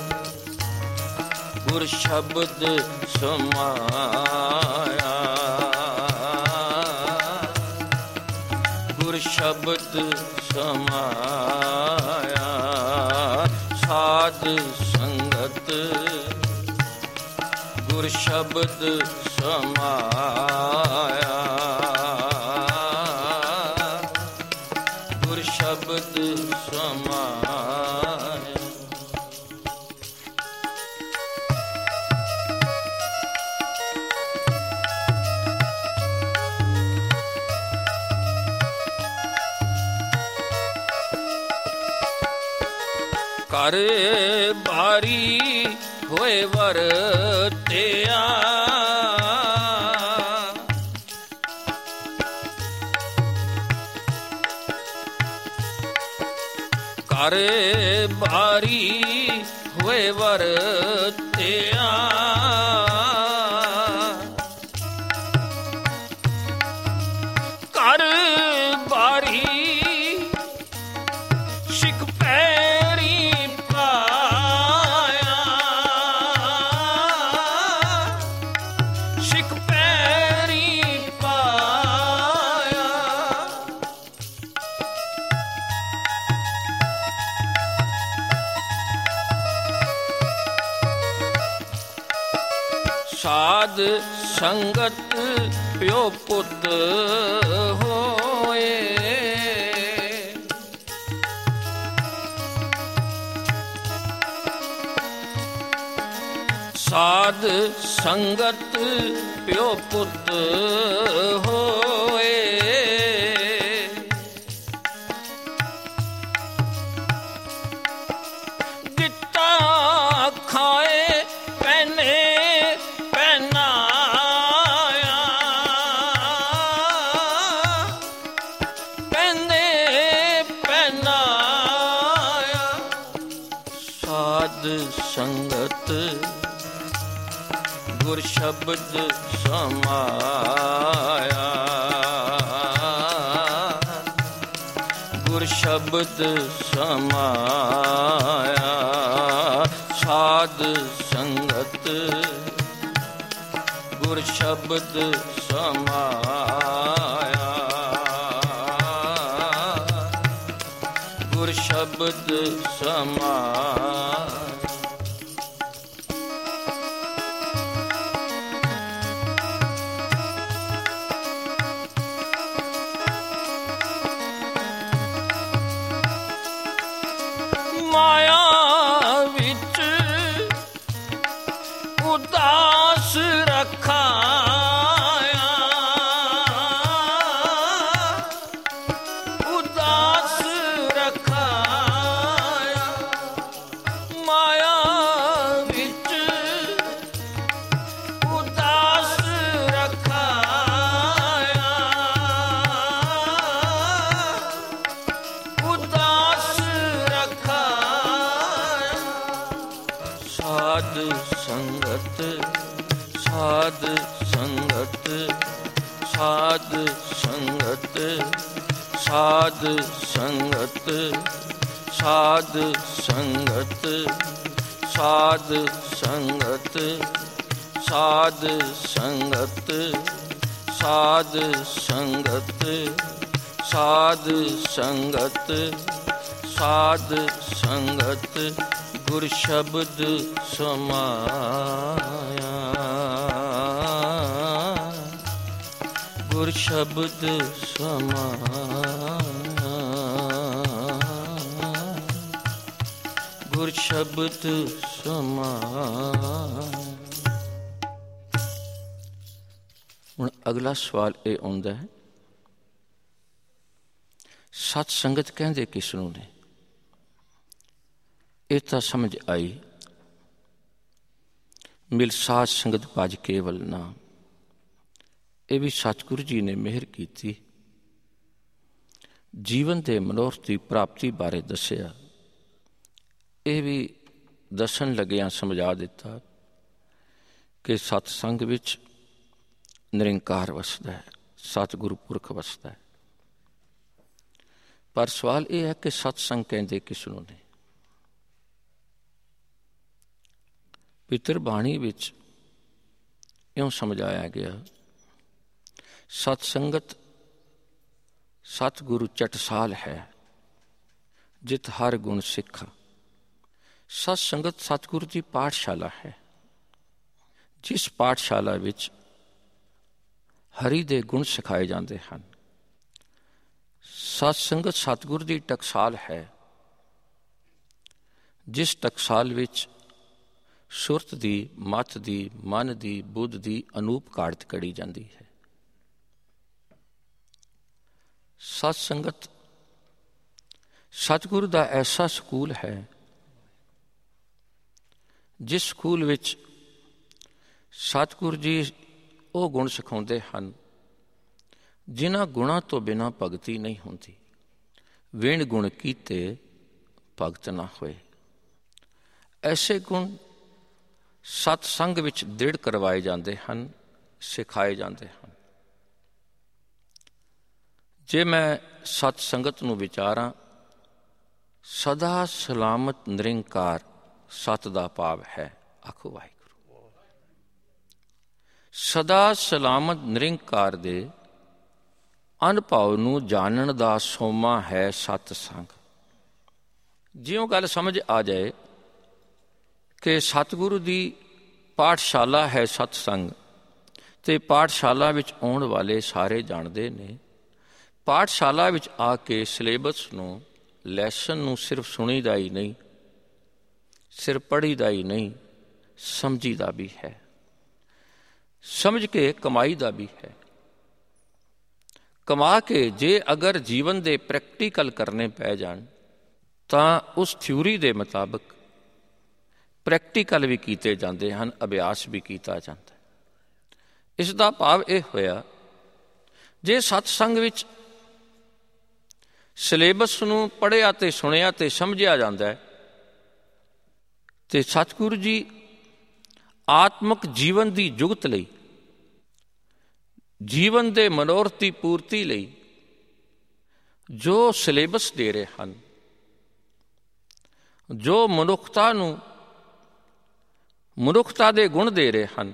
ਗੁਰ ਸ਼ਬਦ ਸਮਾਇਆ, ਗੁਰ ਸ਼ਬਦ ਸਮਾਇਆ। ਸਾਧ ਸੰਗਤ ਗੁਰ ਸ਼ਬਦ ਸਮਾਇਆ, ਗੁਰ ਸ਼ਬਦ ਸਮਾਇਆ। ਘਰ ਬਾਰੀ ਹੋਏ ਵਰਤਿਆ, ਘਰ ਬਾਰੀ ਹੋਏ ਵਰਤਿਆ। ਘਰ ਬਾਰੀ ਸਿੱਖ ਪੈਰੀ ਪਾਇਆ, ਸਿੱਖ ਪੈਰੀ ਪਾਇਆ। ਸਾਧ ਸੰਗਤ ਪਿਓ ਪੁੱਤ ਹੋਏ, ਸਾਧ ਸੰਗਤ ਪਿਓ ਪੁੱਤ ਹੋਏ। ਦਿੱਤਾ ਖਾਏ ਪਹਿਨੇ ਪਹਿਨਾਇਆ, ਪਹਿਨੇ ਪਹਿਨਾਇਆ। ਸਾਧ ਸੰਗਤ ਗੁਰ ਸ਼ਬਦ ਸਮਾਇਆ, ਗੁਰ ਸ਼ਬਦ ਸਮਾਇਆ। ਸਾਧ ਸੰਗਤ ਗੁਰ ਸ਼ਬਦ ਸਮਾਇਆ, ਗੁਰ ਸ਼ਬਦ ਸਮਾਇਆ। ਮਾਇਆ ਵਿੱਚ ਉਦਾਸ ਰਖਾਇਆ, ਉਦਾਸ ਰਖਾਇਆ। ਮਾਇਆ ਵਿੱਚ ਉਦਾਸ ਰਖਾਇਆ, ਉਦਾਸ ਰਖਾਇਆ। ਸਾਧ ਸੰਗਤ, ਸਾਧ ਸੰਗਤ, ਸਾਧ ਸੰਗਤ, ਸਾਧ ਸੰਗਤ, ਸਾਧ ਸੰਗਤ, ਸਾਧ ਸੰਗਤ, ਸਾਧ ਸੰਗਤ, ਸਾਧ ਸੰਗਤ, ਸਾਧ ਸੰਗਤ, ਸਾਧ ਸੰਗਤ। ਗੁਰ ਸ਼ਬਦ ਸਮਾਇਆ, ਗੁਰ ਸ਼ਬਦ ਸਮਾਇਆ, ਗੁਰ ਸ਼ਬਦ ਸਮਾਇਆ। ਹੁਣ ਅਗਲਾ ਸਵਾਲ ਇਹ ਆਉਂਦਾ ਹੈ, ਸਤ ਸੰਗਤ ਕਹਿੰਦੇ ਕਿਸ ਨੂੰ ਨੇ? ਇਹ ਤਾਂ ਸਮਝ ਆਈ, ਮਿਲ ਸਾਧ ਸੰਗਤ ਭਜ ਕੇਵਲ ਨਾਮ। ਇਹ ਵੀ ਸਤਿਗੁਰੂ ਜੀ ਨੇ ਮਿਹਰ ਕੀਤੀ, ਜੀਵਨ ਦੇ ਮਨੋਰਥ ਦੀ ਪ੍ਰਾਪਤੀ ਬਾਰੇ ਦੱਸਿਆ। ਇਹ ਵੀ ਦੱਸਣ ਲੱਗਿਆਂ ਸਮਝਾ ਦਿੱਤਾ ਕਿ ਸਤਸੰਗ ਵਿੱਚ ਨਿਰੰਕਾਰ ਵਸਦਾ ਹੈ, ਸਤਿਗੁਰੂ ਪੁਰਖ ਵਸਦਾ ਹੈ। ਪਰ ਸਵਾਲ ਇਹ ਹੈ ਕਿ ਸਤਸੰਗ ਕਹਿੰਦੇ ਕਿਸ ਨੂੰ ਨੇ? ਪਿਤਰ ਬਾਣੀ ਵਿੱਚ ਇਉਂ ਸਮਝਾਇਆ ਗਿਆ, ਸਤ ਸੰਗਤ ਸਤਿਗੁਰੂ ਚਟਸਾਲ ਹੈ, ਜਿਤ ਹਰ ਗੁਣ ਸਿੱਖਾ। ਸਤ ਸੰਗਤ ਸਤਿਗੁਰੂ ਦੀ ਪਾਠਸ਼ਾਲਾ ਹੈ, ਜਿਸ ਪਾਠਸ਼ਾਲਾ ਵਿੱਚ ਹਰੀ ਦੇ ਗੁਣ ਸਿਖਾਏ ਜਾਂਦੇ ਹਨ। ਸਤ ਸੰਗਤ ਸਤਿਗੁਰੂ ਦੀ ਟਕਸਾਲ ਹੈ, ਜਿਸ ਟਕਸਾਲ ਵਿੱਚ ਸੁਰਤ ਦੀ, ਮੱਤ ਦੀ, ਮਨ ਦੀ, ਬੁੱਧ ਦੀ ਅਨੂਪ ਕਾਢਤ ਕੜੀ ਜਾਂਦੀ ਹੈ। ਸਤ ਸੰਗਤ ਸਤਿਗੁਰੂ ਦਾ ਐਸਾ ਸਕੂਲ ਹੈ, ਜਿਸ ਸਕੂਲ ਵਿੱਚ ਸਤਿਗੁਰੂ ਜੀ ਉਹ ਗੁਣ ਸਿਖਾਉਂਦੇ ਹਨ ਜਿਨ੍ਹਾਂ ਗੁਣਾਂ ਤੋਂ ਬਿਨਾਂ ਭਗਤੀ ਨਹੀਂ ਹੁੰਦੀ। ਵਿਣ ਗੁਣ ਕੀਤੇ ਭਗਤ ਨਾ ਹੋਏ। ਐਸੇ ਗੁਣ ਸਤ ਸੰਗ ਵਿੱਚ ਦ੍ਰਿੜ ਕਰਵਾਏ ਜਾਂਦੇ ਹਨ, ਸਿਖਾਏ ਜਾਂਦੇ ਹਨ। ਜੇ ਮੈਂ ਸਤ ਸੰਗਤ ਨੂੰ ਵਿਚਾਰਾਂ, ਸਦਾ ਸਲਾਮਤ ਨਿਰੰਕਾਰ ਸਤ ਦਾ ਭਾਵ ਹੈ। ਆਖੋ ਵਾਹਿਗੁਰੂ। ਸਦਾ ਸਲਾਮਤ ਨਿਰੰਕਾਰ ਦੇ ਅਨੁਭਵ ਨੂੰ ਜਾਣਨ ਦਾ ਸੋਮਾ ਹੈ ਸਤ ਸੰਗ। ਜਿਉਂ ਗੱਲ ਸਮਝ ਆ ਜਾਏ ਕਿ ਸਤਿਗੁਰੂ ਦੀ ਪਾਠਸ਼ਾਲਾ ਹੈ ਸਤ ਸੰਗ, ਤੇ ਪਾਠਸ਼ਾਲਾ ਵਿੱਚ ਆਉਣ ਵਾਲੇ ਸਾਰੇ ਜਾਣਦੇ ਨੇ, ਪਾਠਸ਼ਾਲਾ ਵਿੱਚ ਆ ਕੇ ਸਿਲੇਬਸ ਨੂੰ, ਲੈਸਨ ਨੂੰ ਸਿਰਫ ਸੁਣੀਦਾ ਹੀ ਨਹੀਂ, ਸਿਰਫ ਪੜ੍ਹੀਦਾ ਹੀ ਨਹੀਂ, ਸਮਝੀਦਾ ਵੀ ਹੈ। ਸਮਝ ਕੇ ਕਮਾਈ ਦਾ ਵੀ ਹੈ। ਕਮਾ ਕੇ ਜੇ ਅਗਰ ਜੀਵਨ ਦੇ ਪ੍ਰੈਕਟੀਕਲ ਕਰਨੇ ਪੈ ਜਾਣ ਤਾਂ ਉਸ ਥਿਊਰੀ ਦੇ ਮੁਤਾਬਕ ਪ੍ਰੈਕਟੀਕਲ ਵੀ ਕੀਤੇ ਜਾਂਦੇ ਹਨ, ਅਭਿਆਸ ਵੀ ਕੀਤਾ ਜਾਂਦਾ। ਇਸ ਦਾ ਭਾਵ ਇਹ ਹੋਇਆ, ਜੇ ਸਤਸੰਗ ਵਿੱਚ ਸਿਲੇਬਸ ਨੂੰ ਪੜ੍ਹਿਆ ਤੇ ਸੁਣਿਆ ਤੇ ਸਮਝਿਆ ਜਾਂਦਾ ਹੈ, ਤੇ ਸਤਿਗੁਰੂ ਜੀ ਆਤਮਿਕ ਜੀਵਨ ਦੀ ਜੁਗਤ ਲਈ, ਜੀਵਨ ਦੇ ਮਨੋਰਥ ਦੀ ਪੂਰਤੀ ਲਈ ਜੋ ਸਿਲੇਬਸ ਦੇ ਰਹੇ ਹਨ, ਜੋ ਮਨੁੱਖਤਾ ਨੂੰ ਮਨੁੱਖਤਾ ਦੇ ਗੁਣ ਦੇ ਰਹੇ ਹਨ,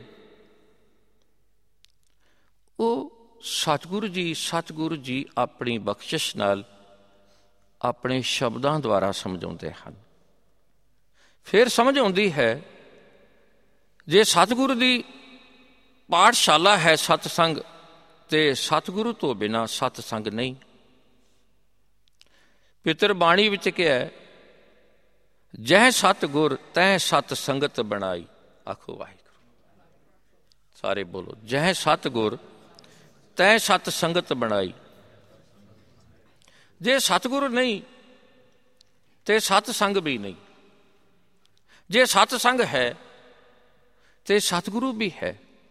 ਉਹ ਸਤਿਗੁਰੂ ਜੀ ਆਪਣੀ ਬਖਸ਼ਿਸ਼ ਨਾਲ ਆਪਣੇ ਸ਼ਬਦਾਂ ਦੁਆਰਾ ਸਮਝਾਉਂਦੇ ਹਨ। ਫਿਰ ਸਮਝ ਆਉਂਦੀ ਹੈ, ਜੇ ਸਤਿਗੁਰੂ ਦੀ ਪਾਠਸ਼ਾਲਾ ਹੈ ਸਤਸੰਗ, ਤੇ ਸਤਿਗੁਰੂ ਤੋਂ ਬਿਨਾਂ ਸਤਸੰਗ ਨਹੀਂ। ਪਿਤਰ ਬਾਣੀ ਵਿੱਚ ਕਿਹਾ, ਜਹ ਸਤਿਗੁਰ ਤੈਂ ਸਤ ਸੰਗਤ ਬਣਾਈ। ਆਖੋ ਵਾਹਿਗੁਰੂ। ਸਾਰੇ ਬੋਲੋ, ਜਹ ਸਤਿਗੁਰ ਤੈਂ ਸਤ ਸੰਗਤ ਬਣਾਈ। ਜੇ ਸਤਿਗੁਰੂ ਨਹੀਂ ਤੇ ਸਤਸੰਗ ਵੀ ਨਹੀਂ। ਜੇ ਸਤਸੰਗ ਹੈ ਤੇ ਸਤਿਗੁਰੂ ਵੀ ਹੈ।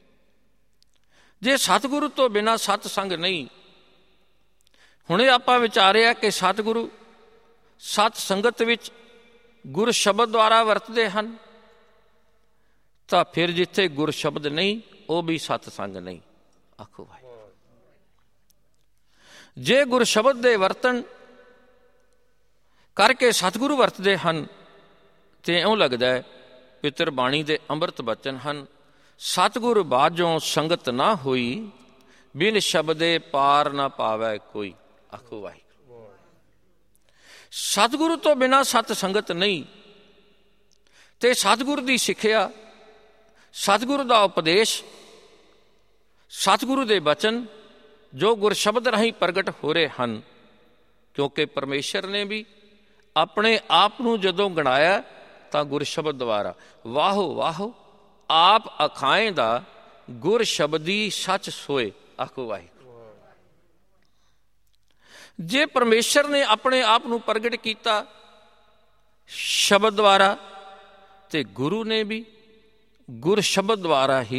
ਜੇ ਸਤਿਗੁਰੂ ਤੋਂ ਬਿਨਾਂ ਸਤਸੰਗ ਨਹੀਂ। ਹੁਣੇ ਆਪਾਂ ਵਿਚਾਰਿਆ ਕਿ ਸਤਿਗੁਰੂ ਸਤ ਸੰਗਤ ਵਿੱਚ ਗੁਰ ਸ਼ਬਦ ਦੁਆਰਾ ਵਰਤਦੇ ਹਨ, ਤਾਂ ਫਿਰ ਜਿੱਥੇ ਗੁਰ ਸ਼ਬਦ ਨਹੀਂ, ਉਹ ਵੀ ਸਤਸੰਗ ਨਹੀਂ। ਆਖੋ ਭਾਈ। ਜੇ ਗੁਰ ਸ਼ਬਦ ਦੇ ਵਰਤਨ ਕਰਕੇ ਸਤਿਗੁਰੂ ਵਰਤਦੇ ਹਨ, ਤੇ ਇਉਂ ਲੱਗਦਾ ਹੈ ਪਿਤਰ ਬਾਣੀ ਦੇ ਅੰਮ੍ਰਿਤ ਬਚਨ ਹਨ, ਸਤਿਗੁਰ ਬਾਝੋਂ ਸੰਗਤ ਨਾ ਹੋਈ, ਬਿਨ ਸ਼ਬਦੇ ਪਾਰ ਨਾ ਪਾਵੈ ਕੋਈ। ਆਖੋ ਵਾਹਿਗੁਰੂ। ਸਤਿਗੁਰੂ ਤੋਂ ਬਿਨਾਂ ਸਤ ਸੰਗਤ ਨਹੀਂ। ਤੇ ਸਤਿਗੁਰੂ ਦੀ ਸਿੱਖਿਆ, ਸਤਿਗੁਰੂ ਦਾ ਉਪਦੇਸ਼, ਸਤਿਗੁਰੂ ਦੇ ਬਚਨ ਜੋ ਗੁਰ ਸ਼ਬਦ ਰਾਹੀਂ ਪ੍ਰਗਟ ਹੋ ਰਹੇ ਹਨ, ਕਿਉਂਕਿ ਪਰਮੇਸ਼ਰ ਨੇ ਵੀ ਆਪਣੇ ਆਪ ਨੂੰ ਜਦੋਂ ਗਣਾਇਆ ਤਾਂ ਗੁਰ ਸ਼ਬਦ ਦੁਆਰਾ, ਵਾਹੋ ਵਾਹੋ ਆਪ ਅਖਾਏ ਦਾ ਗੁਰ ਸ਼ਬਦੀ ਸੱਚ ਸੋਏ। ਆਖੋ ਵਾਹਿਗੁਰੂ। ਜੇ ਪਰਮੇਸ਼ਰ ਨੇ ਆਪਣੇ ਆਪ ਨੂੰ ਪ੍ਰਗਟ ਕੀਤਾ ਸ਼ਬਦ ਦੁਆਰਾ, ਤੇ ਗੁਰੂ ਨੇ ਵੀ ਗੁਰ ਸ਼ਬਦ ਦੁਆਰਾ ਹੀ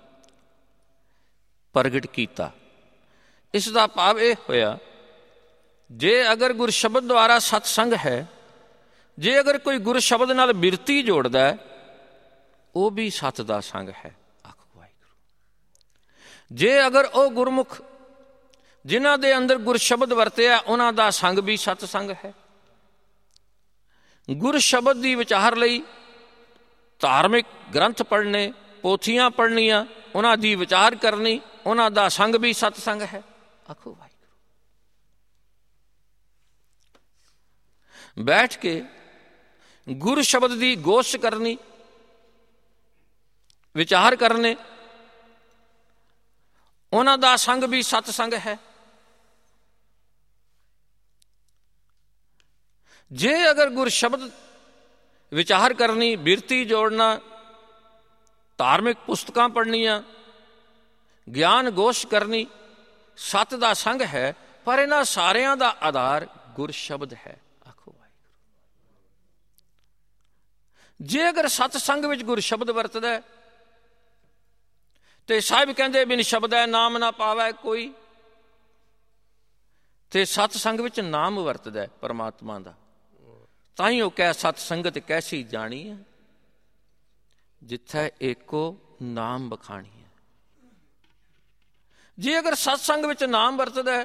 ਪ੍ਰਗਟ ਕੀਤਾ। ਇਸ ਦਾ ਭਾਵ ਇਹ ਹੋਇਆ, ਜੇ ਅਗਰ ਗੁਰ ਸ਼ਬਦ ਦੁਆਰਾ ਸਤਸੰਗ ਹੈ, ਜੇ ਅਗਰ ਕੋਈ ਗੁਰ ਸ਼ਬਦ ਨਾਲ ਬਿਰਤੀ ਜੋੜਦਾ ਹੈ, ਉਹ ਵੀ ਸਤ ਦਾ ਸੰਗ ਹੈ। ਆਖੋ ਵਾਹਿਗੁਰੂ। ਜੇ ਅਗਰ ਉਹ ਗੁਰਮੁਖ ਜਿਨ੍ਹਾਂ ਦੇ ਅੰਦਰ ਗੁਰ ਸ਼ਬਦ ਵਰਤਿਆ, ਉਹਨਾਂ ਦਾ ਸੰਗ ਵੀ ਸਤ ਸੰਗ ਹੈ। ਗੁਰ ਸ਼ਬਦ ਦੀ ਵਿਚਾਰ ਲਈ ਧਾਰਮਿਕ ਗ੍ਰੰਥ ਪੜ੍ਹਨੇ, ਪੋਥੀਆਂ ਪੜ੍ਹਨੀਆਂ, ਉਹਨਾਂ ਦੀ ਵਿਚਾਰ ਕਰਨੀ, ਉਹਨਾਂ ਦਾ ਸੰਗ ਵੀ ਸਤਸੰਗ ਹੈ। ਆਖੋ ਵਾਹਿਗੁਰੂ। ਬੈਠ ਕੇ ਗੁਰ ਸ਼ਬਦ ਦੀ ਗੋਸ਼ਟ ਕਰਨੀ, ਵਿਚਾਰ ਕਰਨੇ, ਉਹਨਾਂ ਦਾ ਸੰਗ ਵੀ ਸਤਸੰਗ ਹੈ। ਜੇ ਅਗਰ ਗੁਰ ਸ਼ਬਦ ਵਿਚਾਰ ਕਰਨੀ, ਬਿਰਤੀ ਜੋੜਨਾ, ਧਾਰਮਿਕ ਪੁਸਤਕਾਂ ਪੜ੍ਹਨੀਆਂ, ਗਿਆਨ ਗੋਸ਼ ਕਰਨੀ ਸਤ ਦਾ ਸੰਗ ਹੈ, ਪਰ ਇਹਨਾਂ ਸਾਰਿਆਂ ਦਾ ਆਧਾਰ ਗੁਰ ਸ਼ਬਦ ਹੈ। ਆਖੋ ਵਾਹਿਗੁਰੂ। ਜੇ ਅਗਰ ਸਤ ਸੰਗ ਵਿੱਚ ਗੁਰ ਸ਼ਬਦ ਵਰਤਦਾ ਤੇ ਸਾਹਿਬ ਕਹਿੰਦੇ ਬਿਨ ਸ਼ਬਦੈ ਨਾਮ ਨਾ ਪਾਵੈ ਕੋਈ, ਤੇ ਸਤ ਸੰਗ ਵਿੱਚ ਨਾਮ ਵਰਤਦਾ ਪਰਮਾਤਮਾ ਦਾ, ਤਾਂ ਹੀ ਉਹ ਕਹਿ ਸਤ ਸੰਗਤ ਕੈਸੀ ਜਾਣੀ ਹੈ, ਜਿੱਥੇ ਏਕੋ ਨਾਮ ਬਖਾਣੀ ਹੈ। ਜੇ ਅਗਰ ਸਤਸੰਗ ਵਿੱਚ ਨਾਮ ਵਰਤਦਾ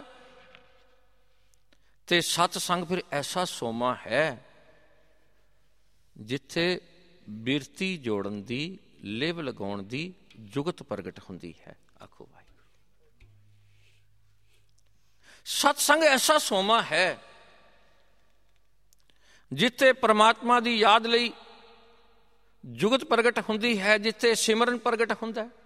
ਤੇ ਸਤਸੰਗ ਫਿਰ ਐਸਾ ਸੋਮਾ ਹੈ ਜਿੱਥੇ ਬਿਰਤੀ ਜੋੜਨ ਦੀ, ਲਿਵ ਲਗਾਉਣ ਦੀ ਜੁਗਤ ਪ੍ਰਗਟ ਹੁੰਦੀ ਹੈ। ਆਖੋ ਵਾਹਿਗੁਰੂ। ਸਤਸੰਗ ਐਸਾ ਸੋਮਾ ਹੈ ਜਿੱਥੇ ਪਰਮਾਤਮਾ ਦੀ ਯਾਦ ਲਈ ਜੁਗਤ ਪ੍ਰਗਟ ਹੁੰਦੀ ਹੈ, ਜਿੱਥੇ ਸਿਮਰਨ ਪ੍ਰਗਟ ਹੁੰਦਾ ਹੈ।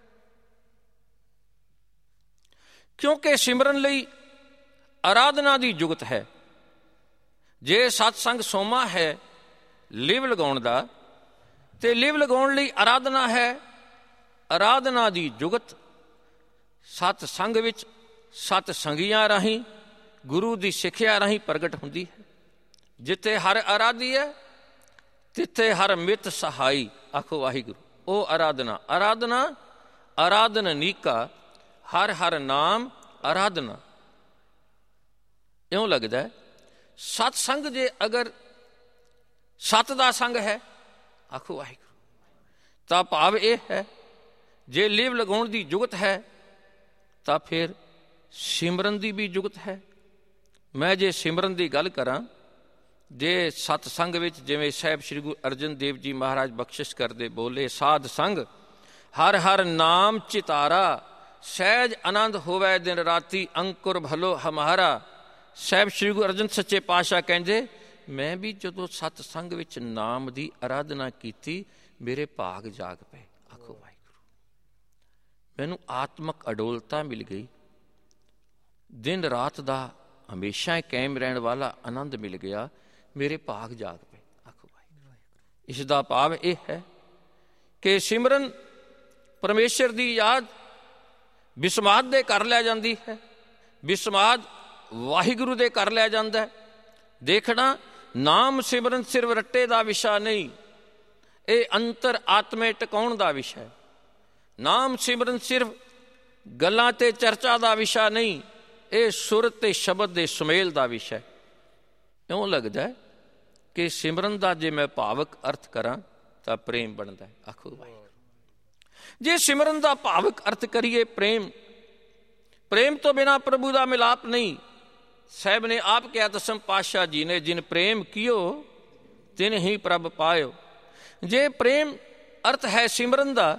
ਕਿਉਂਕਿ ਸਿਮਰਨ ਲਈ ਆਰਾਧਨਾ ਦੀ ਜੁਗਤ ਹੈ। ਜੇ ਸਤਸੰਗ ਸੋਮਾ ਹੈ ਲਿਵ ਲਗਾਉਣ ਦਾ, ਤੇ ਲਿਵ ਲਗਾਉਣ ਲਈ ਆਰਾਧਨਾ ਹੈ, ਆਰਾਧਨਾ ਦੀ ਜੁਗਤ ਸਤ ਸੰਗ ਵਿੱਚ ਸਤ ਸੰਗੀਆਂ ਰਾਹੀਂ, ਗੁਰੂ ਦੀ ਸਿੱਖਿਆ ਰਾਹੀਂ ਪ੍ਰਗਟ ਹੁੰਦੀ ਹੈ। ਜਿੱਥੇ ਹਰ ਆਰਾਧੀ ਹੈ ਤਿੱਥੇ ਹਰ ਮਿਤ ਸਹਾਈ। ਆਖੋ ਵਾਹਿਗੁਰੂ। ਉਹ ਆਰਾਧਨਾ, ਆਰਾਧਨਾ ਆਰਾਧਨ ਨੀਕਾ, ਹਰ ਹਰ ਨਾਮ ਆਰਾਧਨਾ। ਇਉਂ ਲੱਗਦਾ ਸਤ ਸੰਗ ਜੇ ਅਗਰ ਸਤ ਦਾ ਸੰਗ ਹੈ, ਆਖੋ ਵਾਹਿਗੁਰੂ, ਤਾਂ ਭਾਵ ਇਹ ਹੈ ਜੇ ਲਿਵ ਲਗਾਉਣ ਦੀ ਜੁਗਤ ਹੈ ਤਾਂ ਫਿਰ ਸਿਮਰਨ ਦੀ ਵੀ ਜੁਗਤ ਹੈ। ਮੈਂ ਜੇ ਸਿਮਰਨ ਦੀ ਗੱਲ ਕਰਾਂ, ਜੇ ਸਤ ਸੰਗ ਵਿੱਚ ਜਿਵੇਂ ਸਾਹਿਬ ਸ਼੍ਰੀ ਗੁਰੂ ਅਰਜਨ ਦੇਵ ਜੀ ਮਹਾਰਾਜ ਬਖਸ਼ਿਸ਼ ਕਰਦੇ ਬੋਲੇ, ਸਾਧ ਸੰਗ ਹਰ ਹਰ ਨਾਮ ਚਿਤਾਰਾ, ਸਹਿਜ ਆਨੰਦ ਹੋਵੇ ਦਿਨ ਰਾਤੀ, ਅੰਕੁਰ ਭਲੋ ਹਮਾਰਾ। ਸਾਹਿਬ ਸ਼੍ਰੀ ਗੁਰੂ ਅਰਜਨ ਸੱਚੇ ਪਾਤਸ਼ਾਹ ਕਹਿੰਦੇ, ਮੈਂ ਵੀ ਜਦੋਂ ਸਤ ਸੰਗ ਵਿੱਚ ਨਾਮ ਦੀ ਆਰਾਧਨਾ ਕੀਤੀ, ਮੇਰੇ ਭਾਗ ਜਾਗ ਪਏ। ਆਖੋ ਵਾਹਿਗੁਰੂ। ਮੈਨੂੰ ਆਤਮਕ ਅਡੋਲਤਾ ਮਿਲ ਗਈ, ਦਿਨ ਰਾਤ ਦਾ ਹਮੇਸ਼ਾ ਕਾਇਮ ਰਹਿਣ ਵਾਲਾ ਆਨੰਦ ਮਿਲ ਗਿਆ, ਮੇਰੇ ਭਾਗ ਜਾਗ ਪਏ। ਆਖੋ ਵਾਹਿਗੁਰੂ। ਇਸ ਦਾ ਭਾਵ ਇਹ ਹੈ ਕਿ ਸਿਮਰਨ ਪਰਮੇਸ਼ਰ ਦੀ ਯਾਦ ਬਿਸਮਾਦ ਦੇ ਘਰ ਲੈ ਜਾਂਦੀ ਹੈ, ਬਿਸਮਾਦ ਵਾਹਿਗੁਰੂ ਦੇ ਘਰ ਲੈ ਜਾਂਦਾ ਹੈ। ਦੇਖਣਾ, ਨਾਮ ਸਿਮਰਨ ਸਿਰਫ ਰੱਟੇ ਦਾ ਵਿਸ਼ਾ ਨਹੀਂ, ਇਹ ਅੰਤਰ ਆਤਮੇ ਟਿਕਾਉਣ ਦਾ ਵਿਸ਼ਾ ਹੈ। ਨਾਮ ਸਿਮਰਨ ਸਿਰਫ ਗੱਲਾਂ ਤੇ ਚਰਚਾ ਦਾ ਵਿਸ਼ਾ ਨਹੀਂ, ਇਹ ਸੁਰ ਤੇ ਸ਼ਬਦ ਦੇ ਸੁਮੇਲ ਦਾ ਵਿਸ਼ਾ ਹੈ। ਇਉਂ ਲੱਗਦਾ ਕਿ ਸਿਮਰਨ ਦਾ ਜੇ ਮੈਂ ਭਾਵਕ ਅਰਥ ਕਰਾਂ ਤਾਂ ਪ੍ਰੇਮ ਬਣਦਾ ਹੈ। ਆਖੋ ਵਾਹਿਗੁਰੂ। ਜੇ ਸਿਮਰਨ ਦਾ ਭਾਵਕ ਅਰਥ ਕਰੀਏ ਪ੍ਰੇਮ, ਪ੍ਰੇਮ ਤੋਂ ਬਿਨਾਂ ਪ੍ਰਭੂ ਦਾ ਮਿਲਾਪ ਨਹੀਂ। ਸਾਹਿਬ ਨੇ ਆਪ ਕਿਹਾ, ਦਸਮ ਪਾਤਸ਼ਾਹ ਜੀ ਨੇ, ਜਿਨ ਪ੍ਰੇਮ ਕੀਓ ਤਿਨ ਹੀ ਪ੍ਰਭ ਪਾਇਓ। ਜੇ ਪ੍ਰੇਮ ਅਰਥ ਹੈ ਸਿਮਰਨ ਦਾ,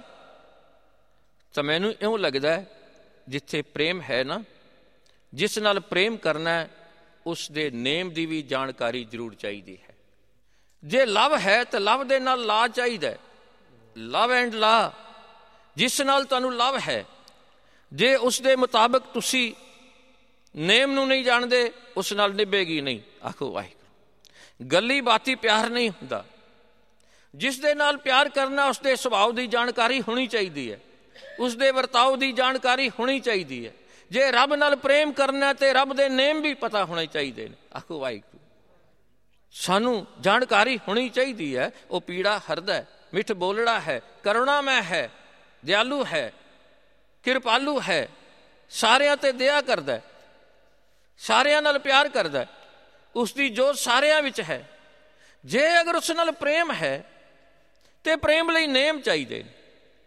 ਤਾਂ ਮੈਨੂੰ ਇਉਂ ਲੱਗਦਾ ਜਿੱਥੇ ਪ੍ਰੇਮ ਹੈ ਨਾ, ਜਿਸ ਨਾਲ ਪ੍ਰੇਮ ਕਰਨਾ, ਉਸ ਦੇ ਨੇਮ ਦੀ ਵੀ ਜਾਣਕਾਰੀ ਜ਼ਰੂਰ ਚਾਹੀਦੀ ਹੈ। ਜੇ ਲਵ ਹੈ ਤਾਂ ਲਵ ਦੇ ਨਾਲ ਲਾ ਚਾਹੀਦਾ, ਲਵ ਐਂਡ ਲਾ, ਜਿਸ ਨਾਲ ਤੁਹਾਨੂੰ ਲਵ ਹੈ। ਜੇ ਉਸ ਦੇ ਮੁਤਾਬਕ ਤੁਸੀਂ ਨੇਮ ਨੂੰ ਨਹੀਂ ਜਾਣਦੇ, ਉਸ ਨਾਲ ਨਿਭੇਗੀ ਨਹੀਂ। ਆਖੋ ਵਾਹਿਗੁਰੂ। ਗੱਲੀ ਬਾਤੀ ਪਿਆਰ ਨਹੀਂ ਹੁੰਦਾ। ਜਿਸ ਦੇ ਨਾਲ ਪਿਆਰ ਕਰਨਾ, ਉਸ ਦੇ ਸੁਭਾਅ ਦੀ ਜਾਣਕਾਰੀ ਹੋਣੀ ਚਾਹੀਦੀ ਹੈ, ਉਸ ਦੇ ਵਰਤਾਓ ਦੀ ਜਾਣਕਾਰੀ ਹੋਣੀ ਚਾਹੀਦੀ ਹੈ। ਜੇ ਰੱਬ ਨਾਲ ਪ੍ਰੇਮ ਕਰਨਾ ਤੇ ਰੱਬ ਦੇ ਨੇਮ ਵੀ ਪਤਾ ਹੋਣੇ ਚਾਹੀਦੇ ਨੇ। ਆਖੋ ਵਾਹਿਗੁਰੂ। ਸਾਨੂੰ ਜਾਣਕਾਰੀ ਹੋਣੀ ਚਾਹੀਦੀ ਹੈ, ਉਹ ਪੀੜਾ ਹਰਦਾ, ਮਿੱਠ ਬੋਲੜਾ ਹੈ, ਕਰੁਣਾਮੈ ਹੈ, ਦਿਆਲੂ ਹੈ, ਕਿਰਪਾਲੂ ਹੈ, ਸਾਰਿਆਂ ਤੇ ਦਇਆ ਕਰਦਾ, ਸਾਰਿਆਂ ਨਾਲ ਪਿਆਰ ਕਰਦਾ, ਉਸ ਦੀ ਜੋਤ ਸਾਰਿਆਂ ਵਿੱਚ ਹੈ। ਜੇ ਅਗਰ ਉਸ ਨਾਲ ਪ੍ਰੇਮ ਹੈ ਤੇ ਪ੍ਰੇਮ ਲਈ ਨੇਮ ਚਾਹੀਦੇ ਨੇ।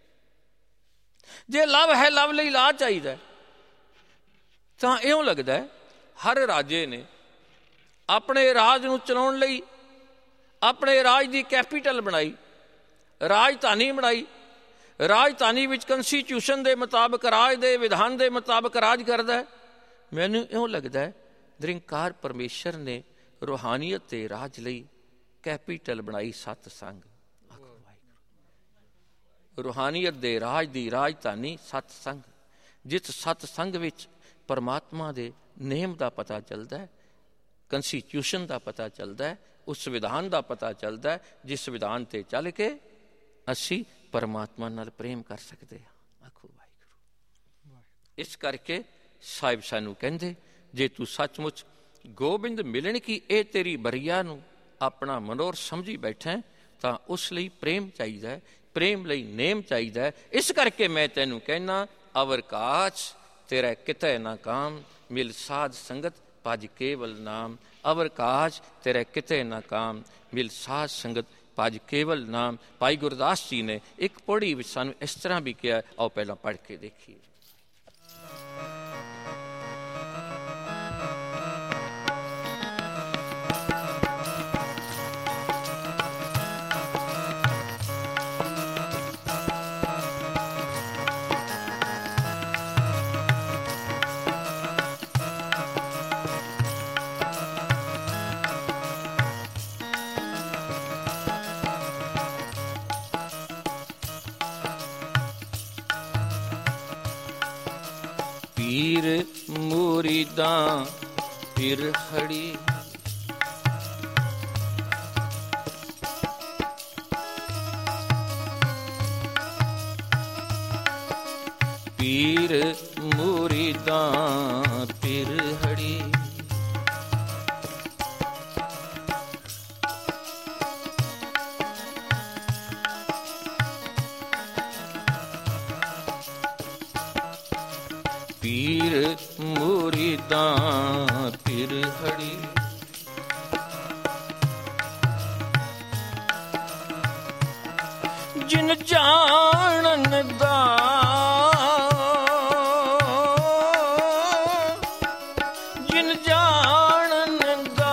ਜੇ ਲਵ ਹੈ, ਲਵ ਲਈ ਲਾ ਚਾਹੀਦਾ। ਤਾਂ ਇਉਂ ਲੱਗਦਾ ਹਰ ਰਾਜੇ ਨੇ ਆਪਣੇ ਰਾਜ ਨੂੰ ਚਲਾਉਣ ਲਈ ਆਪਣੇ ਰਾਜ ਦੀ ਕੈਪੀਟਲ ਬਣਾਈ, ਰਾਜਧਾਨੀ ਬਣਾਈ, ਰਾਜਧਾਨੀ ਵਿੱਚ ਕੰਸਟੀਟਿਊਸ਼ਨ ਦੇ ਮੁਤਾਬਕ, ਰਾਜ ਦੇ ਵਿਧਾਨ ਦੇ ਮੁਤਾਬਕ ਰਾਜ ਕਰਦਾ ਹੈ। ਮੈਨੂੰ ਇਉਂ ਲੱਗਦਾ ਹੈ ਨਿਰੰਕਾਰ ਪਰਮੇਸ਼ਰ ਨੇ ਰੂਹਾਨੀਅਤ ਦੇ ਰਾਜ ਲਈ ਕੈਪੀਟਲ ਬਣਾਈ ਸਤਸੰਗ। ਰੂਹਾਨੀਅਤ ਦੇ ਰਾਜ ਦੀ ਰਾਜਧਾਨੀ ਸਤਸੰਗ, ਜਿਸ ਸਤਸੰਗ ਵਿੱਚ ਪਰਮਾਤਮਾ ਦੇ ਨੇਮ ਦਾ ਪਤਾ ਚੱਲਦਾ ਹੈ, ਕੰਸਟੀਟਿਊਸ਼ਨ ਦਾ ਪਤਾ ਚੱਲਦਾ ਹੈ, ਉਸ ਵਿਧਾਨ ਦਾ ਪਤਾ ਚੱਲਦਾ ਹੈ ਜਿਸ ਵਿਧਾਨ 'ਤੇ ਚੱਲ ਕੇ ਅਸੀਂ ਪਰਮਾਤਮਾ ਨਾਲ ਪ੍ਰੇਮ ਕਰ ਸਕਦੇ ਹਾਂ। ਆਖੋ ਵਾਹਿਗੁਰੂ। ਇਸ ਕਰਕੇ ਸਾਹਿਬ ਸਾਨੂੰ ਕਹਿੰਦੇ, ਜੇ ਤੂੰ ਸੱਚਮੁੱਚ ਗੋਬਿੰਦ ਮਿਲਣ ਕੀ ਇਹ ਤੇਰੀ ਬਰੀਆ ਨੂੰ ਆਪਣਾ ਮਨੋਰ ਸਮਝੀ ਬੈਠਾ ਤਾਂ ਉਸ ਲਈ ਪ੍ਰੇਮ ਚਾਹੀਦਾ ਹੈ, ਪ੍ਰੇਮ ਲਈ ਨੇਮ ਚਾਹੀਦਾ ਹੈ। ਇਸ ਕਰਕੇ ਮੈਂ ਤੈਨੂੰ ਕਹਿਣਾ, ਅਵਰ ਕਾਚ ਤੇਰਾ ਕਿਤੇ ਨਾ ਕਾਮ, ਮਿਲ ਸਾਧ ਸੰਗਤ ਭਜ ਕੇਵਲ ਨਾਮ। ਅਵਰ ਕਾਜ ਤੇਰਾ ਕਿਤੇ ਨਾ ਕਾਮ, ਮਿਲ ਸਾਧ ਸੰਗਤ ਭਜ ਕੇਵਲ ਨਾਮ। ਭਾਈ ਗੁਰਦਾਸ ਜੀ ਨੇ ਇੱਕ ਪੌੜੀ ਵਿੱਚ ਸਾਨੂੰ ਇਸ ਤਰ੍ਹਾਂ ਵੀ ਕਿਹਾ, ਆਓ ਪਹਿਲਾਂ ਪੜ੍ਹ ਕੇ ਦੇਖੀਏ। ਪੀਰ ਮੁਰੀਦਾਂ ਫਿਰ ਖੜੀ, ਪੀਰ ਮੁਰੀਦਾਂ ਫਿਰ ਖੜੀ, ਪੀਰ ਮੁਰੀਦਾਂ ਫਿਰ ਖੜੀ। ਜਿਨ ਜਾਣਨ ਦਾ ਜਿਨ ਜਾਣਨ ਦਾ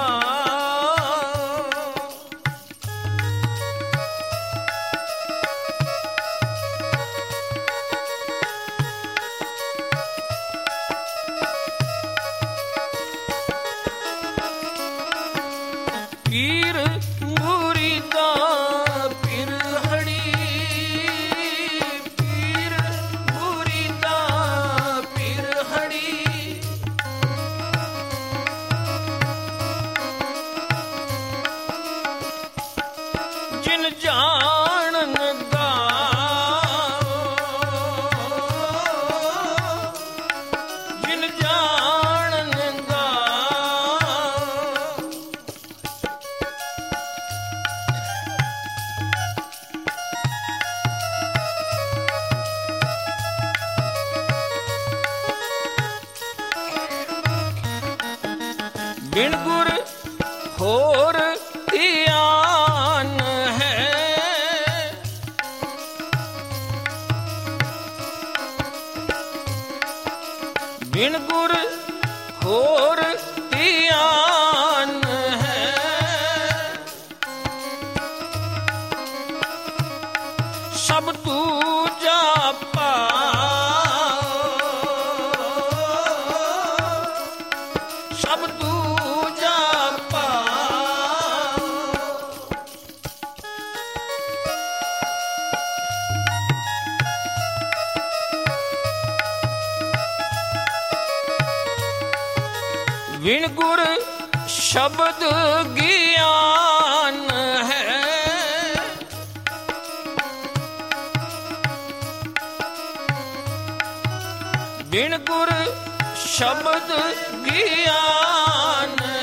ਪੀਰ ਮੁਰੀਦਾਂ ਫਿਰ ਖੜੀ, ਪੀਰ ਮੁਰੀਦਾਂ ਫਿਰ ਖੜੀ। ਜਿਨ ਜਾਣਨ ਦਾ ਜਿਨ ਜਾਣਨ ਦਾ ਬਿਨ ਗੁਰ ਹੋਰ ਧਿਆਨ ਹੈ, ਬਿਨ ਗੁਰ ਹੋਰ ਧਿਆਨ ਹੈ। ਸਭ ਦੂਜਾ ਸਭ ਦੂਜਾ ਵਿਣ ਗੁਰ ਸ਼ਬਦ ਗਿਆਨ ਹੈ, ਵਿਣ ਗੁਰ ਸ਼ਬਦ ਗਿਆਨ